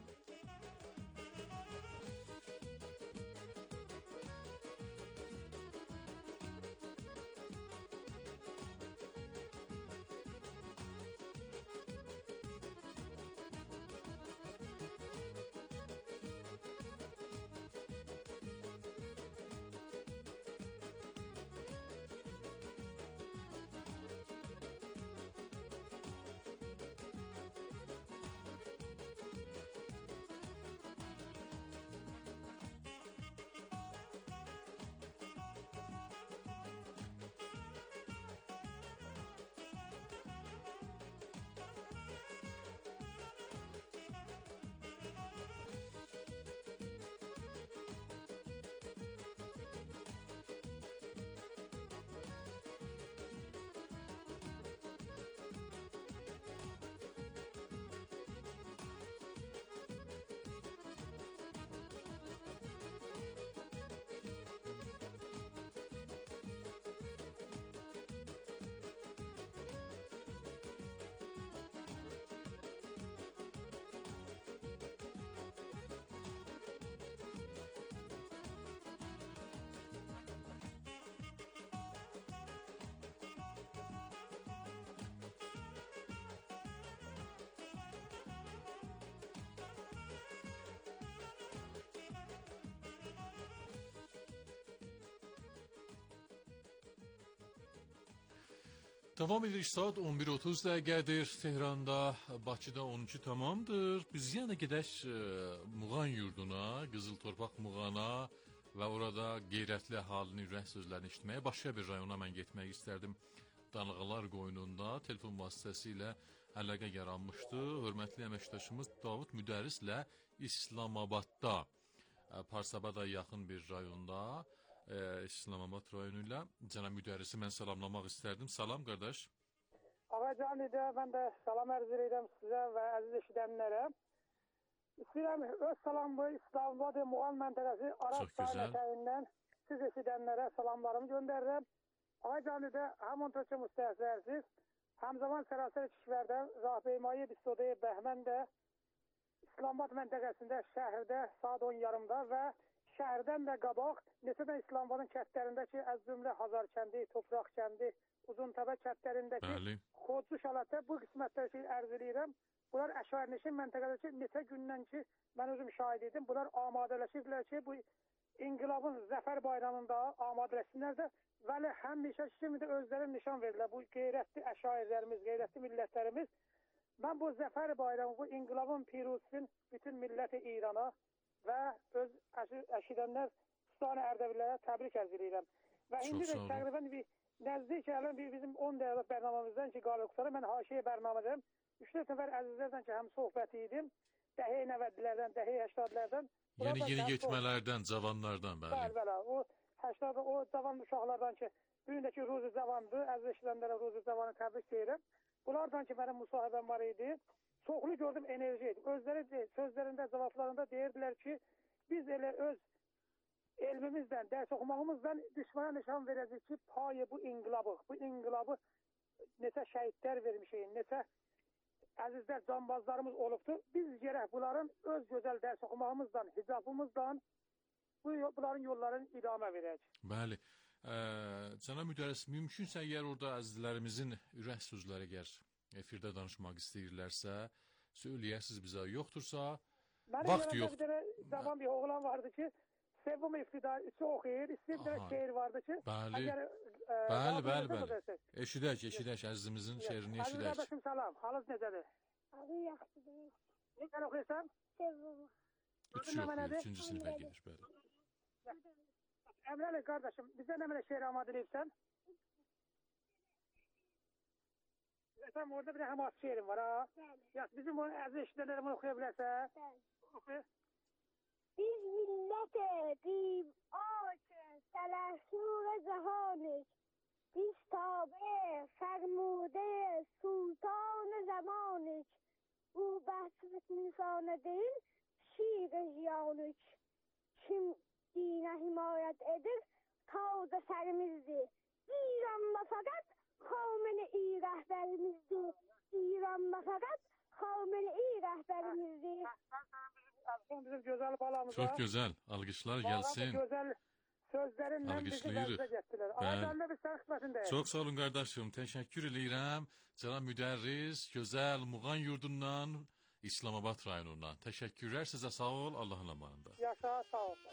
Devam edirik, saat on bir otuz dəqiqədir Tehranda, Bakıda on iki tamamdır. Biz yenə gedək e, Muğan yurduna, Qızıl Torpaq Muğana və orada qeyrətli əhalinin ürək sözlərini eşitməyə. Başqa bir rayona mən getmək istərdim. Dalğalar qoynunda telefon vasitəsilə əlaqə yaranmışdı. Hörmətli əməkdaşımız Davud Müdərrislə İslamabadda, e, Parsabada yaxın bir rayonda, e, İslamabad rayonu ilə cənab Müdərrisi mən salamlamaq istərdim. Salam qardaş. Ağa Canidə, mən də salam ərz edirəm sizə və əziz eşidənlərə. İstəyirəm öz salamımı İslamabad Muğan məntəqəsi Arab sahilətəyindən siz eşidənlərə salamlarımı göndərirəm. Ağa Canidə, həmon ki müstəhsərsiz, həmzaman sərasər kişilərdə Rahbeymayı Bistodaya Bəhmən də İslamabad məntəqəsində şəhərdə saat on yarımda və şəhərdən də qabaq neçədən İslamabadın kəndlərindəki əz cümlə Hazar kəndi, Topraq kəndi, Uzuntəbə kəndlərindəki xodcu şəlatə bu qismətdə şey ərz edirəm. Bunlar əşarnişin məntəqədəki neçə gündən ki mən özüm şahid idim. Bunlar amadələşirlər ki bu İnqilabın Zəfər bayramında amadələşsinlər də vəli həmişə kimi də özlərin nişan verirlər. Bu qeyrətli əşairlərimiz, qeyrətli millətlərimiz. Mən bu Zəfər bayramı, bu İnqilabın piruzsin bütün milləti İrana və öz əşidənlər Sultan Ərdəbillərə təbrik ərz edirəm. Və indi də təqribən bir nəzdik gələn bir bizim on dəqiqəlik bərnamamızdan ki qalıq mən haşiyə bərnamədim. üç-dörd nəfər əzizlərdən ki həm söhbət idim. Dəhi nəvədlərdən, dəhi həştadlərdən. Yəni yeni getmələrdən, cavanlardan bəli. Bəli, bəli. O həştad o cavan uşaqlardan ki bu gün də ki Ruzi Cavandır. Əziz eşidənlərə Ruzi Cavanı təbrik edirəm. Bunlardan ki mənim müsahibəm var idi. Çoxlu gördüm enerji idi. Özləri de, sözlərində, cavablarında deyirdilər ki, biz elə öz elmimizdən, dərs oxumağımızdan düşmana nişan verəcək ki, payı bu inqilabı, bu inqilabı neçə şəhidlər vermişik, neçə əzizlər, canbazlarımız olubdur. Biz yerə bunların öz gözəl dərs oxumağımızdan, hicabımızdan bu, bunların yollarını idamə verəcək. Bəli. Ə, cənab Müdərris, mümkünsə əgər orada əzizlərimizin ürək sözləri əgər efirdə danışmaq istəyirlərsə, söyləyəsiz bizə. Yoxdursa, Benim vaxt yox. Bir tane zaman bir oğlan vardı ki, Sevim iftidar oxuyur, istəyir bir şeir vardı ki, Bəli, əgər, e, bəli, bəli, razı bəli. olursanız- Eşidək, eşidək, əzizimizin şeirini Aziz eşidək. qardaşım salam, halınız necədir? Adı yaxşıdır. Necə oxuyursan? Sevim. Üçü oxuyur, üçüncü sinifə gedir, bəli. Emreli kardeşim, bize ne böyle şehir amadı deyipsen? Efendim orada bir de Hamas şehrim var ha. Ya bizim bu aziz işlerimi okuyabilirse. Oku. Biz millete qib açı sələşur cahanız. Biz tabe fermude sultan zamanız. Bu bahsət insana değil, şiir yanık. Kim dinə himayət edir, ta da sərimizdir. İranla fəqət Xamene-i rəhbərimizdir. İranla fəqət Xamene-i rəhbərimizdir. Bizim güzel balamıza. Çox gözəl, alqışlar gəlsin. Güzel sözlerinden bizi Alqışlayırıq. dərzə getdilər. Bəli. Ağacanlı bir sərxməsində. Çox sağ olun qardaşım, təşəkkür eləyirəm. Cənab müdərris, gözəl Muğan yurdundan, İslamabad rayonundan. Təşəkkürlər sizə, sağ ol, Allahın amanında. Yaşa, sağ ol.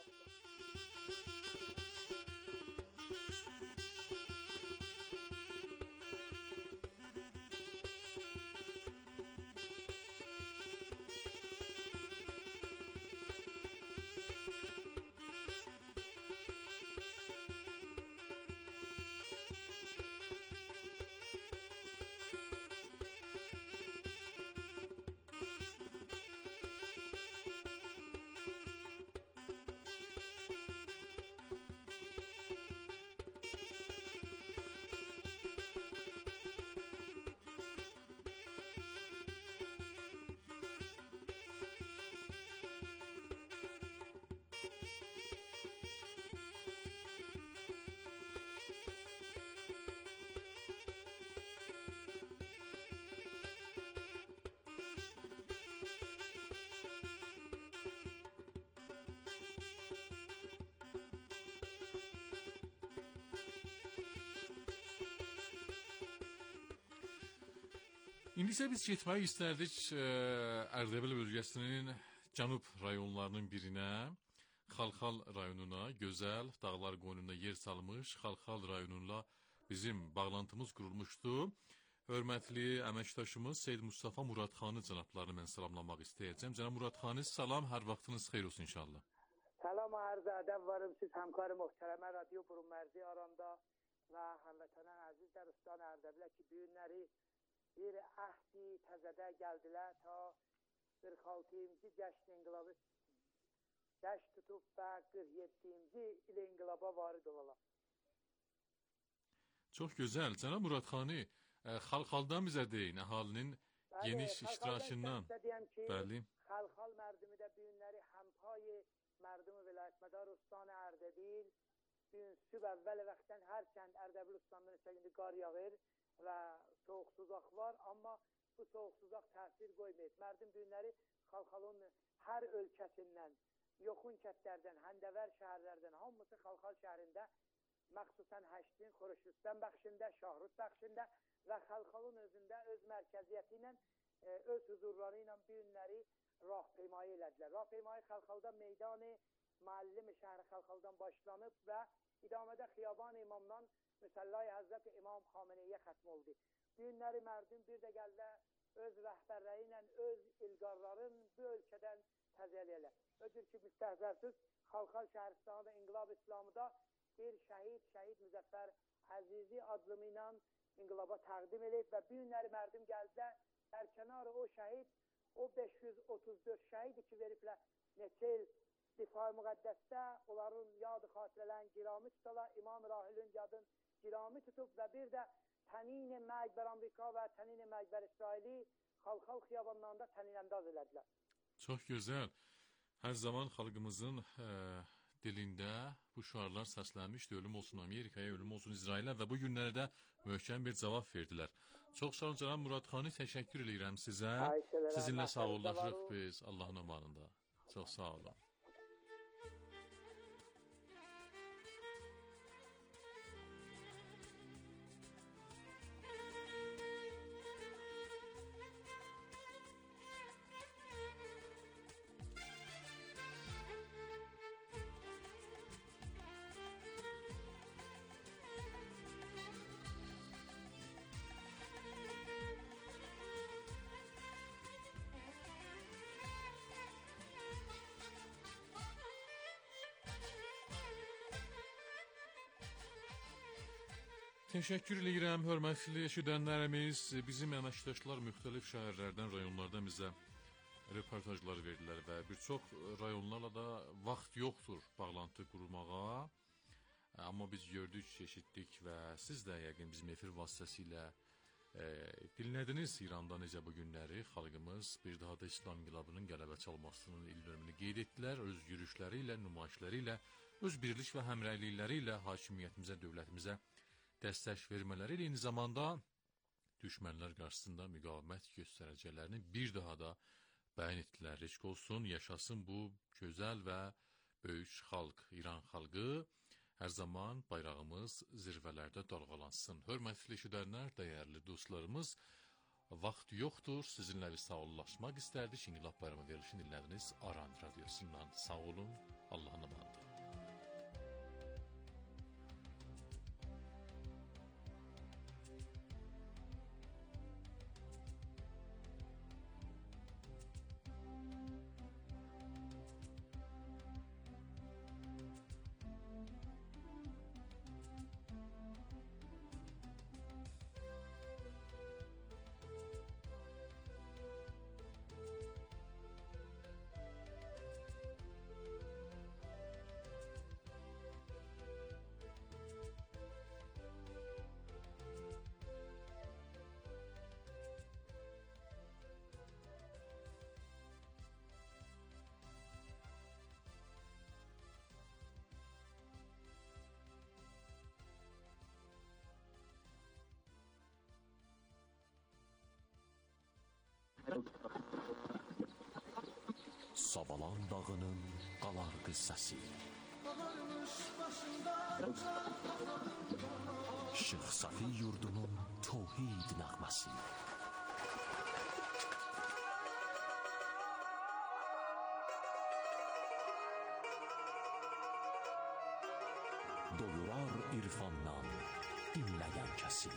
İndi isə biz getmək istərdik e, Ərdəbil bölgəsinin cənub rayonlarının birinə, Xalxal rayonuna, gözəl dağlar qoynunda yer salmış Xalxal rayonuyla bizim bağlantımız qurulmuşdu. Hörmətli əməkdaşımız Seyyid Mustafa Muradxanı cənablarını mən salamlamaq istəyəcəm. Cənab Muradxanı, salam, hər vaxtınız xeyir olsun inşallah. Salam, arz ədəb varım siz həmkarı muhterəmə radyo burunmərzi aranda və həmvətənən əziz dərustan Ərdəbilə ki, bu günləri bir əhdi təzədə gəldilər ta qırx altıncı cəşn inqilabı cəşn tutub və qırx yeddinci il inqilaba varid olalar. Çox gözəl. Cənab Muradxanı, Xalxaldan bizə deyin, əhalinin geniş iştirakından. Bəli. Xalxal mərdimi də bu günləri həmpay mərdimi vilayətmədar ustan Ərdəbil bu gün süb əvvəl vaxtdan hər kənd Ərdəbil ustandan içində qar yağır və soğuqsuzaq var, amma bu soğuqsuzaq təsir qoymayıb. Mərdim günləri Xalxalın hər ölkəsindən, yoxun kətlərdən, həndəvər şəhərlərdən, hamısı Xalxal şəhərində, məxsusən Həştin, Xuruşistan bəxşində, Şahrut bəxşində və Xalxalın özündə öz mərkəziyyəti ilə, öz huzurları ilə bu günləri rahpeymayı elədilər. Rahpeymayı Xalxalda meydanı, müəllim şəhəri Xalxaldan başlanıb və idamədə Xiyaban İmamdan Müsəllayı Həzrət İmam Xameneyə xətm oldu. Bu günləri mərdim bir də gəldə öz rəhbərləri ilə öz ilqarların bu ölkədən təzəliyələr. Ödür ki, müstəhzərsiz Xalxal şəhəristanında İnqilab İslamıda bir şəhid, şəhid Müzəffər Əzizi adlımı ilə inqilaba təqdim edib və bu günləri mərdim gəldə dərkənarı o şəhid, o beş yüz otuz dörd şəhidi ki, veriblər neçə il Difai Müqəddəsdə onların yadı xatirələrin girami tutala, İmam Rahilün yadın girami tutub və bir də Tənin-i Məqbər Amerika və Tənin-i Məqbər İsraili Xalxal xiyabanlarında tənin-əndaz elədilər. Çox gözəl. Hər zaman xalqımızın e, dilində bu şüarlar səslənmişdi. Ölüm olsun Amerikaya, ölüm olsun İsrailə və bu günlərdə möhkəm bir cavab verdilər. Çox sağ olun cənab Muradxanı, təşəkkür edirəm sizə. Sizinlə sağollaşırıq biz Allahın amanında. Çox sağ olun. Təşəkkür edirəm, hörmətli eşidənlərimiz. Bizim əməkdaşlar müxtəlif şəhərlərdən, rayonlardan bizə reportajlar verdilər və bir çox rayonlarla da vaxt yoxdur bağlantı qurmağa. Amma biz gördük, eşitdik və siz də yəqin bizim efir vasitəsilə e, dinlədiniz İranda necə bu günləri xalqımız bir daha da İslam inqilabının qələbə çalmasının il dönümünü qeyd etdilər. Öz yürüşləri ilə, nümayişləri ilə, öz birlik və həmrəylikləri ilə hakimiyyətimizə, dövlətimizə dəstək vermələri ilə eyni zamanda düşmənlər qarşısında müqavimət göstərəcəklərini bir daha da bəyan etdilər. Eşq olsun, yaşasın bu gözəl və böyük xalq, İran xalqı. Hər zaman bayrağımız zirvələrdə dalğalansın. Hörmətli eşidənlər, dəyərli dostlarımız, vaxt yoxdur. Sizinlə bir sağollaşmaq istərdik. İnqilab Bayramı verilişini dinlədiniz Aran radiosundan. Sağ olun, Allah'ın emanet. Savalan dağının qalar qıssası, Şeyx Safi yurdunun tövhid nəğməsi, doyurar irfandan dinləyən kəsi.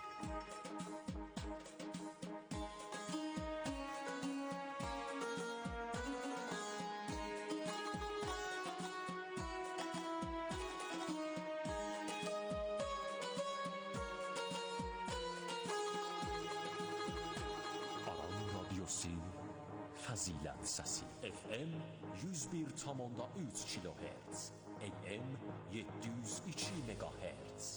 Fəzilət səsi F M yüz bir tam onda üç kilohertz, A M yeddi yüz iki megahertz.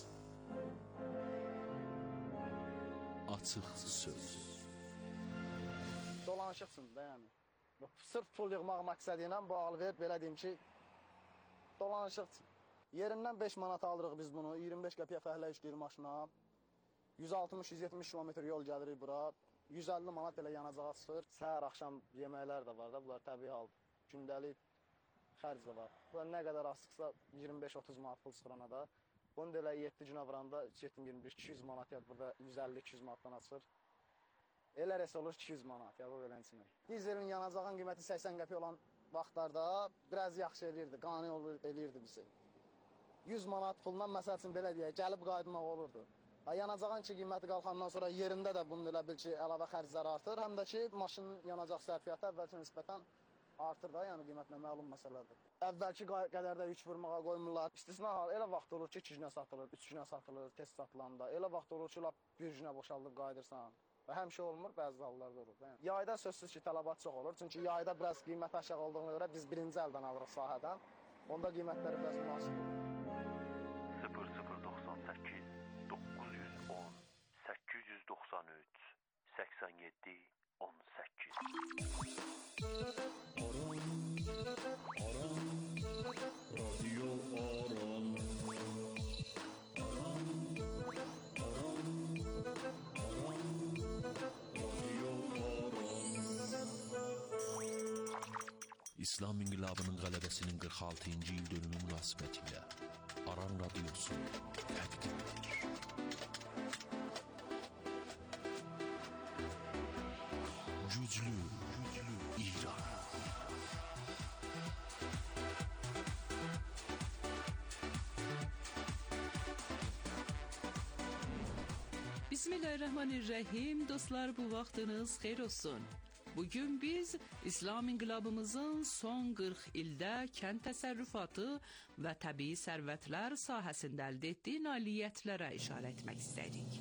Açıq söz. Dolanışıqsın da yəni. Sırf pul yığmaq məqsədi ilə bu alver belə deyim ki, dolanışıqsın. Yerindən beş manat alırıq biz bunu, iyirmi beş qəpiyə fəhlə işləyir maşına. yüz altmış yüz yetmiş kilometr yol gəlirik bura. yüz əlli manat belə yanacağa çıxır. Səhər axşam yeməklər də var da, bunlar təbii haldır. Gündəlik xərc də var. Bunlar nə qədər az çıxsa iyirmi beş otuz manat pul çıxır ona da. Bunu da elə yeddi günə vuranda yeddi iyirmi bir iki yüz manat ya burada yüz əlli iki yüz manatdan açır. Elə res olur iki yüz manat ya bu beləncə. Dizelin yanacağın qiyməti səksən qəpik olan vaxtlarda biraz yaxşı eləyirdi, qani olur eləyirdi bizi. yüz manat pulla məsəl üçün belə deyək, gəlib qayıtmaq olurdu. Yanacağın ki, qiyməti qalxandan sonra yerində də bunun elə bil ki, əlavə xərclər artır. Həm də ki, maşının yanacaq sərfiyyatı əvvəlki nisbətən artır da, yəni qiymətlə məlum məsələdir. Əvvəlki qədərdə yük vurmağa qoymurlar. İstisna hal, elə vaxt olur ki, iki günə satılır, üç günə satılır, test satılanda. Elə vaxt olur ki, bir günə boşaldıb qayıdırsan. Və həmişə olmur, bəzi hallarda olur. Yəni. Yayda sözsüz ki, tələbat çox olur. Çünki yayda biraz qiymət aşağı olduğuna görə biz birinci əldən alırıq sahədən. Onda qiymətləri biraz münasib olur. sıfır sıfır doxsan səkkiz doqquz yüz on səkkiz yüz doxsan üç səksən yeddi on səkkiz. Aran, Aran, Radio Aran. Aran, Aran, Aran, Radio Aran. İslam inqilabının qələbəsinin qırx altıncı il dönümü münasibətilə Aran radiosu təqdim edir. Güclü, güclü İran. Bismillahirrahmanirrahim. Dostlar, bu vaxtınız xeyir olsun. Bugün biz İslam inqilabımızın son qırx ildə kənd təsərrüfatı və təbii sərvətlər sahəsində əldə etdiyi nailiyyətlərə işarə etmək istəyirik.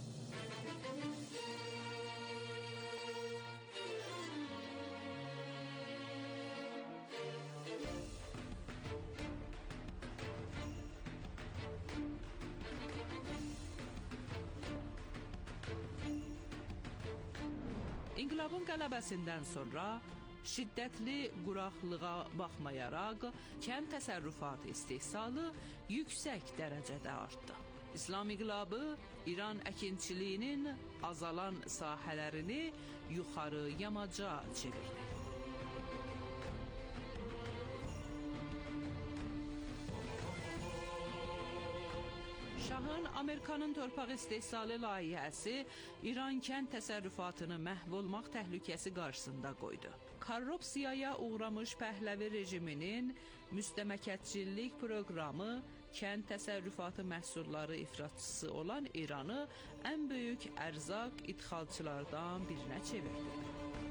İnqilabın qələbəsindən sonra şiddətli quraqlığa baxmayaraq kənd təsərrüfatı istehsalı yüksək dərəcədə artdı. İslam inqilabı İran əkinçiliyinin azalan sahələrini yuxarı yamaca çevirdi. Şahın Amerikanın torpaq istehsalı layihəsi İran kənd təsərrüfatını məhv olmaq təhlükəsi qarşısında qoydu. Korrupsiyaya uğramış Pəhləvi rejiminin müstəmləkəçilik proqramı kənd təsərrüfatı məhsulları ifratçısı olan İranı ən böyük ərzaq idxalçılardan birinə çevirdi.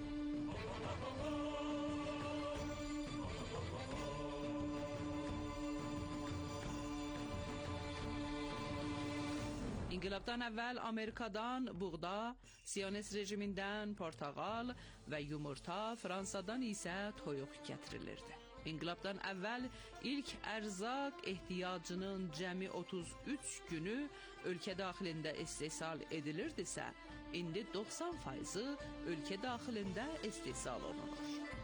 İnqilabdan əvvəl Amerikadan buğda, Siyonist rejimindən portağal və yumurta, Fransadan isə toyuq gətirilirdi. İnqilabdan əvvəl ilk ərzaq ehtiyacının cəmi otuz üç günü ölkə daxilində istehsal edilirdisə, indi doxsan faizi ölkə daxilində istehsal olunur.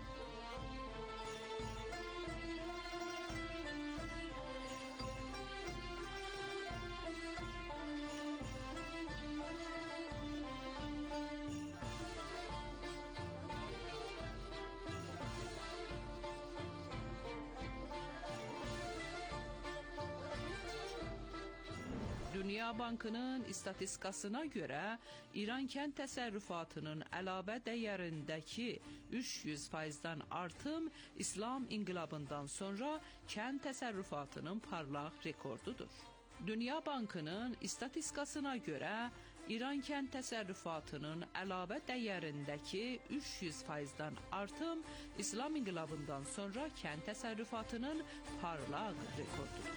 Dünya Bankının istatistikasına görə İran kənd təsərrüfatının əlavə dəyərindəki üç yüz faizdən artım İslam inqilabından sonra kənd təsərrüfatının parlaq rekordudur. Dünya Bankının istatistikasına görə İran kənd təsərrüfatının əlavə dəyərindəki üç yüz faizdən artım İslam inqilabından sonra kənd təsərrüfatının parlaq rekordudur.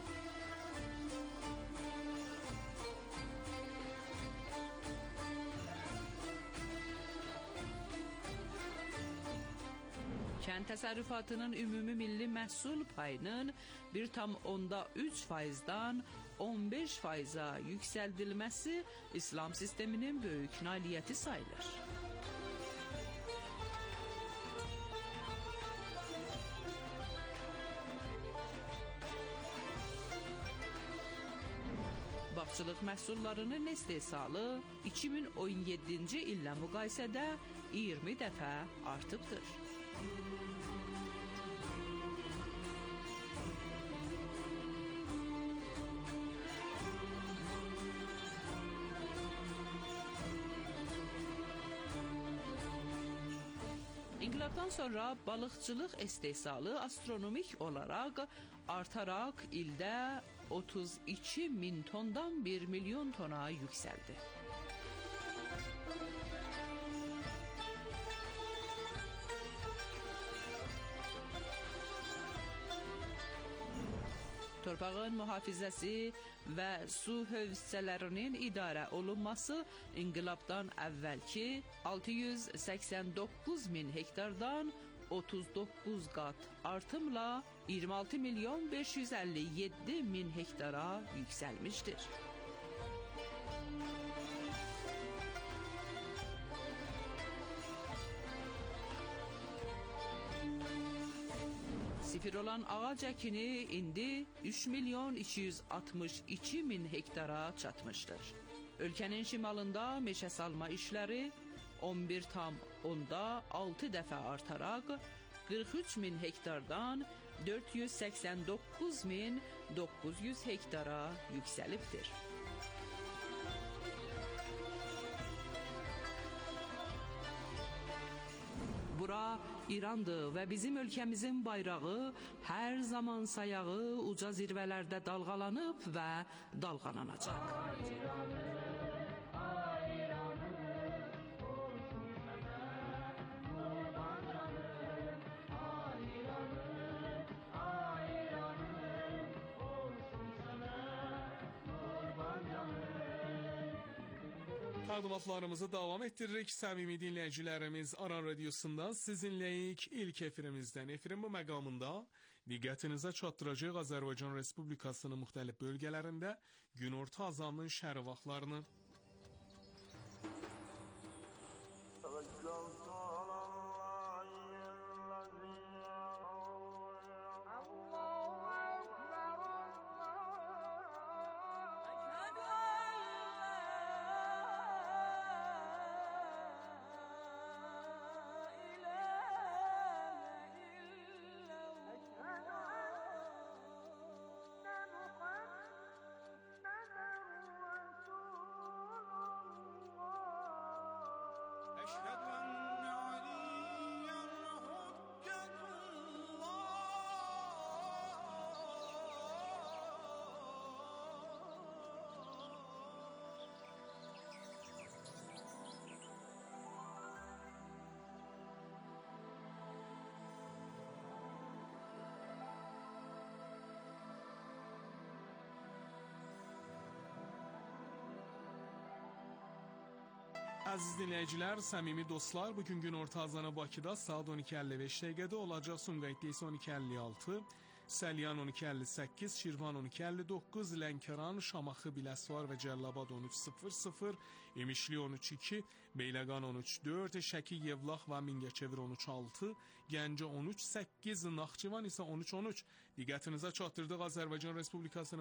Kənd təsərrüfatının ümumi milli məhsul payının bir tam onda üç faizdən on beş faiza yüksəldilməsi İslam sisteminin böyük nailiyyəti sayılır. Bağçılıq məhsullarının istehsalı iki min on yeddinci illə müqayisədə iyirmi dəfə artıbdır. İnqilabdan sonra balıqçılıq istehsalı astronomik olaraq artaraq ildə otuz iki min tondan bir milyon tona yüksəldi. Torpağın mühafizəsi və su hövzələrinin idarə olunması inqilabdan əvvəlki altı yüz səksən doqquz min hektardan otuz doqquz qat artımla iyirmi altı milyon beş yüz əlli yeddi min hektara yüksəlmişdir. Sifir olan ağac əkini indi üç milyon iki yüz altmış iki min hektara çatmışdır. Ölkənin şimalında meşə salma işləri on bir tam onda altı dəfə artaraq qırx üç min hektardan dörd yüz səksən doqquz min doqquz yüz hektara yüksəlibdir. Bura İrandır və bizim ölkəmizin bayrağı hər zaman sayağı uca zirvələrdə dalğalanıb və dalğalanacaq. Təqdimatlarımızı davam etdiririk. Səmimi dinləyicilərimiz Aran Radiosundan sizinləyik. İlk efirimizdən efirin bu məqamında diqqətinizə çatdıracaq Azərbaycan Respublikasının müxtəlif bölgələrində günorta azanının şəhri vaxtlarını. Əziz dinləyicilər, səmimi dostlar, bugün günorta azanı Bakıda saat on iki əlli beş dəqiqədə olacaq. Sumqayıtda isə on iki əlli altı, Səlyan on iki əlli səkkiz, Şirvan on iki əlli doqquz, Lənkəran, Şamaxı, Biləsuvar və Cəlilabad on üç sıfır sıfır, İmişli on üç iki, Beyləqan on üç dörd, Şəki, Yevlax və Mingəçevir on üç altı, Gəncə on üç səkkiz, Naxçıvan isə on üç on üç. Diqqətinizə çatdırdıq Azərbaycan Respublikasının